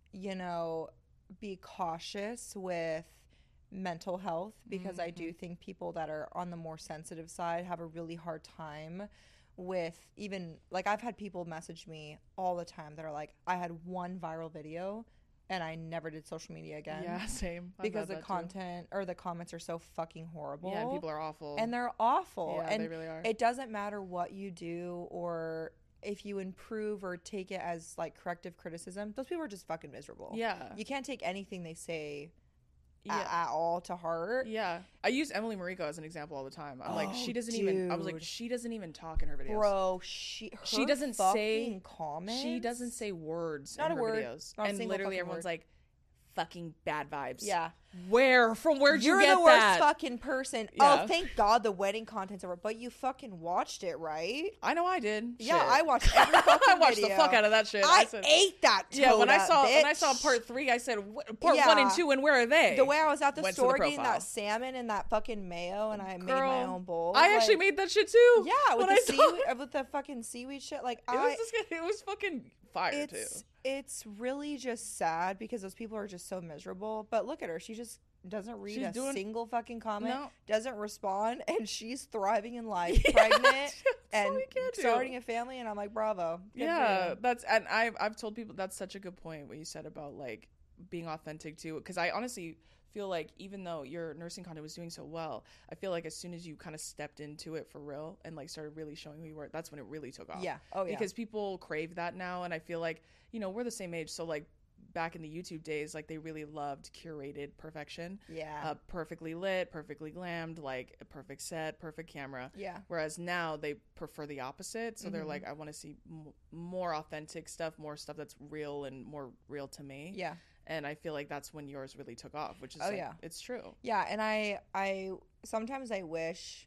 be cautious with mental health, because I do think people that are on the more sensitive side have a really hard time with, even like, I've had people message me all the time that are like, I had one viral video and I never did social media again. Yeah, same. I've Because had the that too. content or the comments are so fucking horrible. Yeah, and people are awful. And they're awful. Yeah, and they really are. it doesn't matter what you do or if you improve or take it as like corrective criticism. Those people are just fucking miserable. Yeah. You can't take anything they say Yeah. at all to heart. Yeah, I use Emily Mariko as an example all the time. I'm like, she doesn't dude. even. I was like, she doesn't even talk in her videos. Bro, she her doesn't say fucking comments. She doesn't say words Not in a her word. videos, Not a and single literally fucking everyone's word. like, "Fucking bad vibes." Yeah. Where'd you You're get the worst that? fucking person. Yeah. Oh, thank God the wedding content's over. But you fucking watched it, right? I know I did. Yeah, Shit. I watched every fucking I watched video. the fuck out of that shit. I said, ate that. Yeah, when I Toda, saw bitch. part 3, I said, part Yeah. 1 and 2, and where are they? The way I was at the Went to store the getting profile. that salmon and that fucking mayo, and I made Girl, my own bowl. I actually made that shit too. Yeah, with when the I saw seaweed, with the fucking seaweed shit. Like, it was fucking fire too. it's really just sad because those people are just so miserable. But look at her; she just doesn't read She's doing- single fucking comment, No. doesn't respond, and she's thriving in life, pregnant that's all and you can do. starting a family. And I'm like, bravo. Good for Yeah, you. that's, and I've told people that's such a good point what you said about like being authentic too, because I honestly feel like even though your nursing content was doing so well, I feel like as soon as you kind of stepped into it for real and like started really showing who you were, that's when it really took off. Yeah. Oh yeah. Because people crave that now, and I feel like, we're the same age, so like back in the YouTube days, like they really loved curated perfection. yeah. Perfectly lit, perfectly glammed, like a perfect set, perfect camera. Yeah. Whereas now they prefer the opposite. So they're like, I want to see more authentic stuff, more stuff that's real and more real to me. Yeah. And I feel like that's when yours really took off, which is yeah. it's true. Yeah, and I sometimes I wish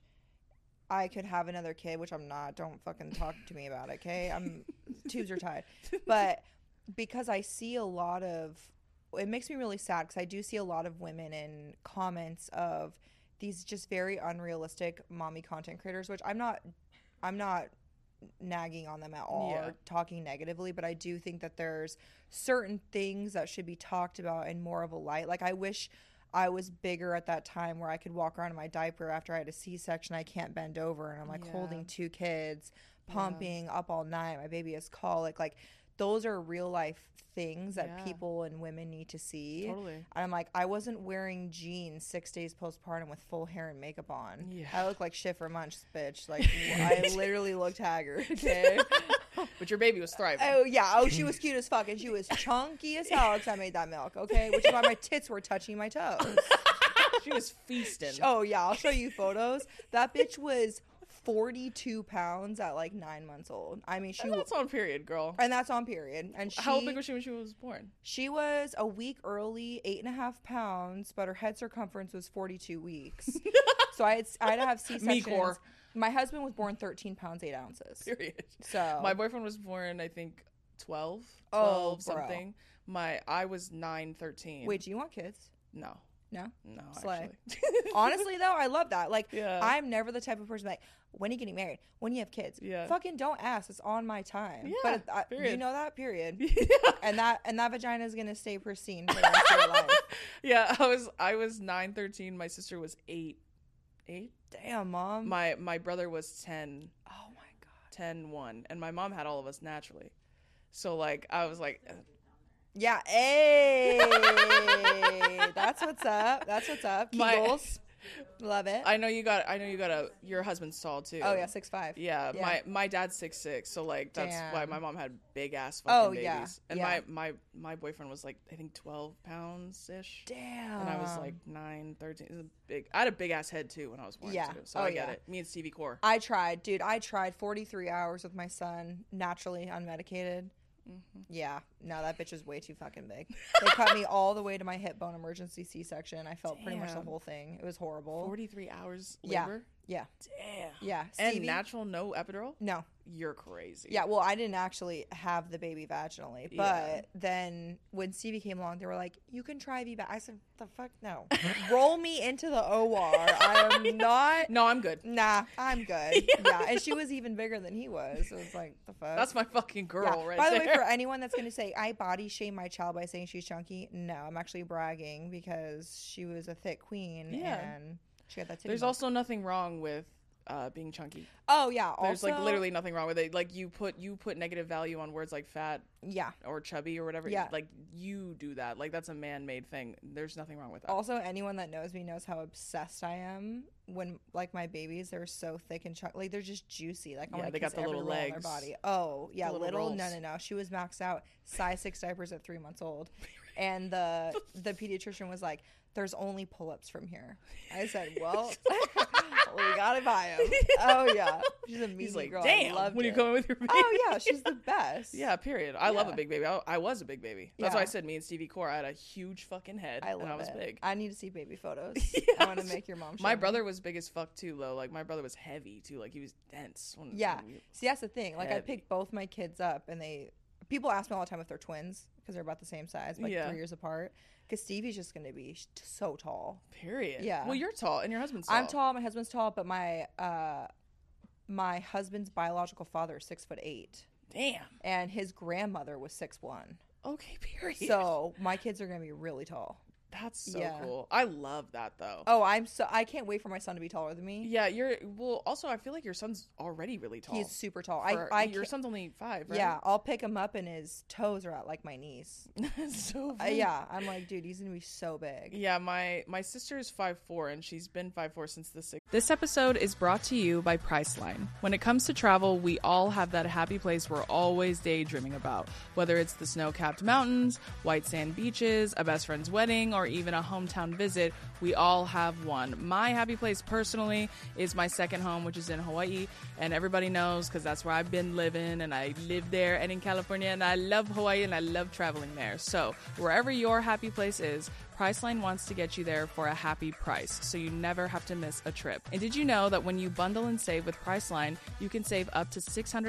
I could have another kid, which I'm not. Don't fucking talk to me about it, okay? Tubes are tied. But because I see a lot of, it makes me really sad because I do see a lot of women in comments of these just very unrealistic mommy content creators, which I'm not nagging on them at all or talking negatively, but I do think that there's certain things that should be talked about in more of a light. Like, I wish I was bigger at that time where I could walk around in my diaper after I had a C-section. I can't bend over and I'm like holding 2 kids, pumping up all night. My baby has colic. Like, those are real life things that people and women need to see. Totally. And I'm like, I wasn't wearing jeans 6 days postpartum with full hair and makeup on. Yeah. I look like shit for munch, bitch. Like, I literally looked haggard. Okay. But your baby was thriving. Oh yeah. Oh, she was cute as fuck, and she was chunky as hell because I made that milk. Okay, which is why my tits were touching my toes. She was feasting. Oh yeah, I'll show you photos. That bitch was 42 pounds at like 9 months old. I mean, And that's on period, girl. and that's on period. And How big was she when she was born? She was a week early, 8.5 pounds, but her head circumference was 42 weeks. So I had to have C-sections. Me-core. My husband was born 13 pounds, 8 ounces. Period. So My boyfriend was born, I think, 12 Oh, bro. something. I was 9, 13. wait, do you want kids? No. No? No, Slay. actually. Honestly, though, I love that. Like, Yeah. I'm never the type of person like, when are you getting married? When you have kids? Yeah. Fucking don't ask. It's on my time. Yeah, But period. you know that, period. Yeah. And that vagina is going to stay pristine for the rest of your life. Yeah, I was 9, 13. My sister was 8. 8? Damn, Mom. My brother was 10, Oh, my God. 10, 1. And my mom had all of us naturally. So, like, I was like... Yeah. Hey. That's what's up. That's what's up. Kegels. Love it. I know you got your husband's tall too. Oh, yeah, 6'5". Yeah, my dad's 6'6", so like that's why my mom had big ass Oh, fucking yeah, babies. And yeah. my boyfriend was like I think 12 pounds ish. Damn. And I was like 9, 13. It was big. I had a big ass head too when I was born Yeah. too. So Oh, I get yeah. it. Me and Stevie Core. I tried, dude. I tried 43 hours with my son, naturally unmedicated. Yeah, no, that bitch is way too fucking big. They cut me all the way to my hip bone, emergency C-section. I felt pretty much the Damn. whole thing. It was horrible. 43 hours Yeah. labor. Yeah, Damn. yeah. And Stevie? natural, no epidural. No. You're crazy. Yeah, well, I didn't actually have the baby vaginally, but Yeah. then when Stevie came along, they were like, "You can try VBAC." I said, "The fuck no! Roll me into the OR. I am not. No, I'm good. Nah, I'm good." Yeah, and she was even bigger than he was. So it's like the fuck. That's my fucking girl right By the there. way, for anyone that's going to say I body shame my child by saying she's chunky, no, I'm actually bragging because she was a thick queen and she got that titty There's milk. also nothing wrong with being chunky. Oh yeah, There's also, like literally nothing wrong with it. Like you put negative value on words like fat yeah. or chubby or whatever. Yeah. Like you do that. Like that's a man-made thing. There's nothing wrong with that. Also, anyone that knows me knows how obsessed I am when like my babies. They're so thick and chunky, like they're just juicy. Like I Yeah, want they to got kiss the every little roll on their legs. body. Oh yeah, The little little. rolls. No. She was maxed out, size 6 diapers at 3 months old, and the pediatrician was like, "There's only pull-ups from here." I said, "Well, we gotta buy them." Oh yeah, she's a mean He's like, girl. damn, I loved when you it. coming with your baby. Oh yeah, she's the best. Yeah, period. I love a Yeah. big baby. I was a big baby. That's why I Yeah. said me and Stevie Core. I had a huge fucking head, I love and I was it. big. I need to see baby photos. Yes. I want to make your mom. Show My me. brother was big as fuck too, though. Like my brother was heavy too. Like he was dense. Yeah. See, that's the thing. Like, I Heavy. picked both my kids up, and people ask me all the time if they're twins because they're about the same size, like Yeah. 3 years apart. Because Stevie's just going to be so tall. Period. Yeah. Well, you're tall, and your husband's tall. I'm tall. My husband's tall, but my husband's biological father is 6'8", Damn. and his grandmother was 6'1". Okay. Period. So my kids are going to be really tall. That's so Yeah. cool. I love that though. Oh, I can't wait for my son to be taller than me. Yeah, also I feel like your son's already really tall. He's super tall. Your son's only 5, right? Yeah, I'll pick him up and his toes are at like my knees. So funny. Yeah, I'm like, dude, he's gonna be so big. Yeah, my sister is 5'4", and she's been 5'4" since the 6th. This episode is brought to you by Priceline. When it comes to travel, we all have that happy place we're always daydreaming about. Whether it's the snow-capped mountains, white sand beaches, a best friend's wedding, or even a hometown visit, we all have one. My happy place personally is my second home, which is in Hawaii, and everybody knows because that's where I've been living, and I live there and in California, and I love Hawaii and I love traveling there. So wherever your happy place is, Priceline wants to get you there for a happy price, so you never have to miss a trip. And did you know that when you bundle and save with Priceline, you can save up to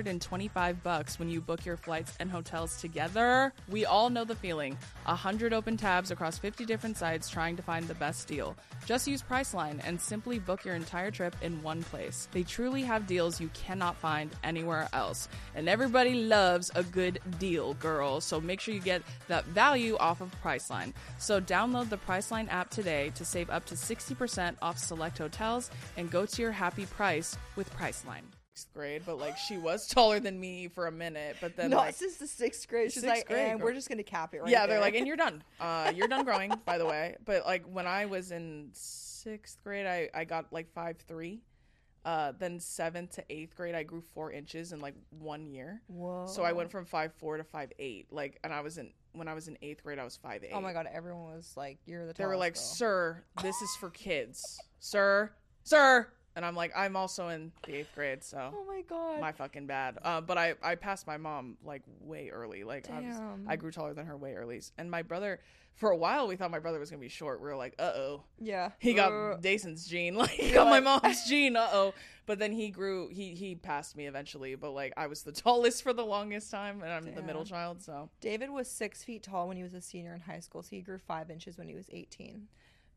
$625 when you book your flights and hotels together? We all know the feeling. 100 open tabs across 50 different sites trying to find the best deal. Just use Priceline and simply book your entire trip in one place. They truly have deals you cannot find anywhere else. And everybody loves a good deal, girl. So make sure you get that value off of Priceline. So download the Priceline app today to save up to 60% off select hotels and go to your happy price with Priceline. 6th grade, but like she was taller than me for a minute, but then Not like since the 6th grade. She's 6th like, grade, and girl. we're just gonna cap it right yeah, there. they're like, and you're done. You're done growing, by the way. But like when I was in 6th grade, I got like 5'3". Then 7th to 8th grade, I grew 4 inches in like 1 year. Whoa. So I went from 5'4" to 5'8". Like, and when I was in 8th grade, I was 5'8". Oh my god, everyone was like, you're the tallest They were like, girl. "Sir, this is for kids, sir." And I'm like, I'm also in the 8th grade, so Oh my god. my fucking bad. But I passed my mom like way early. Like Damn. I grew taller than her way early. And my brother, for a while, we thought my brother was gonna be short. We were like, uh-oh. Yeah. He got Dason's gene. Like he got my mom's gene. Uh-oh. But then he grew. He passed me eventually. But like I was the tallest for the longest time, and I'm the middle child. So David was 6 feet tall when he was a senior in high school, so he grew 5 inches when he was 18.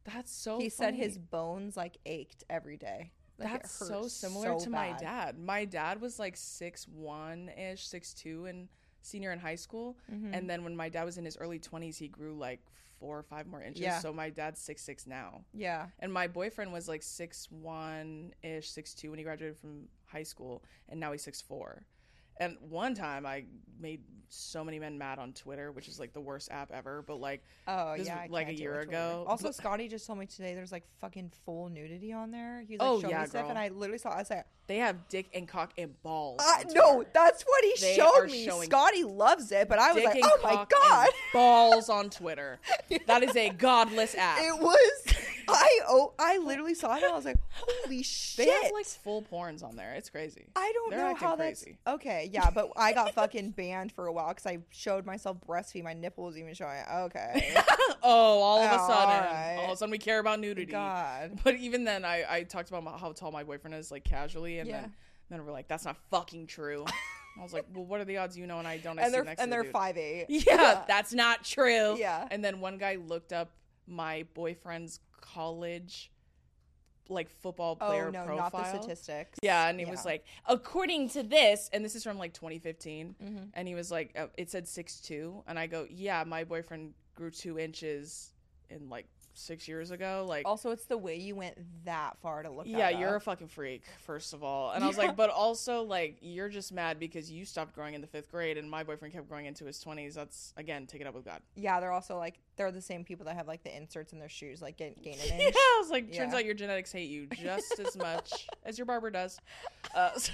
That's so He funny. said his bones like ached every day. Like, That's it so hurt similar so to my bad. dad. My dad was like 6'1"-ish, 6'2" and senior in high school. And then when my dad was in his early 20s, he grew like 4 or 5 more inches. Yeah. So my dad's 6'6" now. Yeah. And my boyfriend was like 6'1"-ish, 6'2" when he graduated from high school, and now he's 6'4". And one time I made so many men mad on Twitter, which is like the worst app ever, but like Oh, this yeah. was, like a year ago. Also, But- Scotty just told me today there's like fucking full nudity on there. He's like, Oh, show yeah, me stuff. girl. And I literally saw, I was like, they have dick and cock and balls. on no, Twitter. that's what he They showed are me. showing Scotty loves it, but I was Dick like, and oh my cock God. and balls on Twitter. That is a godless app. It was, I literally saw it and I was like, holy shit. They have like full porns on there. It's crazy. I don't They're know acting how that's crazy. okay. Yeah, but I got fucking banned for a while because I showed myself breastfeeding. My nipple was even showing. Okay, Oh, all of a Oh, sudden, alright. all of a sudden we care about nudity. God. But even then, I talked about how tall my boyfriend is, like casually, and Yeah. then we're like, that's not fucking true. I was like, well, what are the odds you know and I don't? I And sit they're next to the dude. 5'8". Yeah, that's not true. Yeah. And then one guy looked up my boyfriend's college, like football player Oh no, profile. not the statistics. Yeah, and he was like, according to this, and this is from like 2015, Mm-hmm. and he was like, it said 6'2", and I go, yeah, my boyfriend grew 2 inches in like 6 years ago. Like, Also, it's the way you went that far to look. yeah, that you're a up. fucking freak, first of all. And I was like, but also, like, you're just mad because you stopped growing in the 5th grade and my boyfriend kept growing into his 20s. That's, again, take it up with God. Yeah, they're also like they're the same people that have like the inserts in their shoes, like gain an Yeah, inch. I was like, turns Yeah. out your genetics hate you just as much as your barber does. So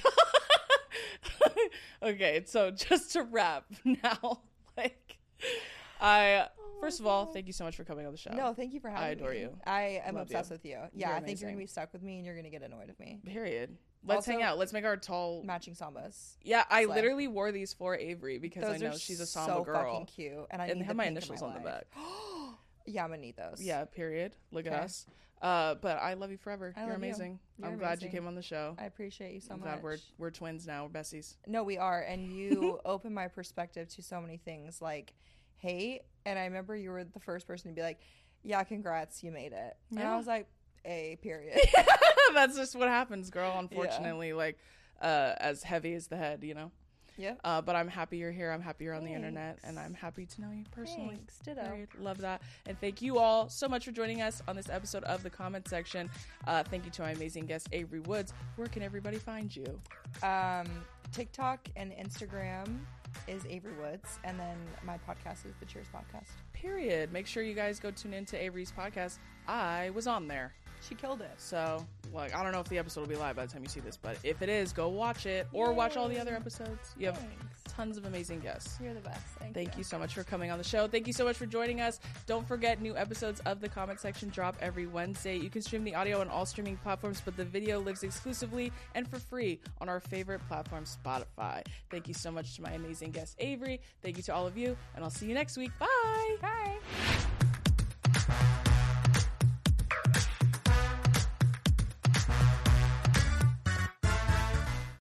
okay, so just to wrap now, like, first of all, thank you so much for coming on the show. No, thank you for having me. I adore you. I am Love obsessed you. with you. Yeah, You're I think you're gonna amazing. be stuck with me and you're gonna get annoyed with me. Period. Let's hang Also- out. Let's make our tall. Matching sambas. Yeah, I Slay. literally wore these for Avery because Those I are know she's a samba so girl. fucking cute, and I And they need have the my pink in initials on the life. back. Yeah, I'm gonna need those. Yeah, period. Look at Okay. us. But I love you forever. I You're love you. amazing. You're I'm glad you amazing. came on the show. I appreciate you so I'm much. glad we're twins now. We're besties. No, we are, and you open my perspective to so many things like hate. And I remember you were the first person to be like, "Yeah, congrats, you made it." And Yeah. I was like, "A period." That's just what happens, girl. Unfortunately, like as heavy as the head, you know. Yeah. But I'm happy you're here. I'm happy you're on the internet, Thanks. and I'm happy to know you personally. Thanks. Ditto. Period. Love that. And thank you all so much for joining us on this episode of The Comment Section. Thank you to my amazing guest, Avery Woods. Where can everybody find you? TikTok and Instagram is Avery Woods, and then my podcast is the Cheers Podcast. Period. Make sure you guys go tune into Avery's podcast. I was on there. She killed it. So, like, I don't know if the episode will be live by the time you see this, but if it is, go watch it or watch all the other episodes. You have Thanks. tons of amazing guests. You're the best. Thank you so much for coming on the show. Thank you so much for joining us. Don't forget, new episodes of The Comment Section drop every Wednesday. You can stream the audio on all streaming platforms, but the video lives exclusively and for free on our favorite platform, Spotify. Thank you so much to my amazing guest, Avery. Thank you to all of you, and I'll see you next week. Bye. Bye.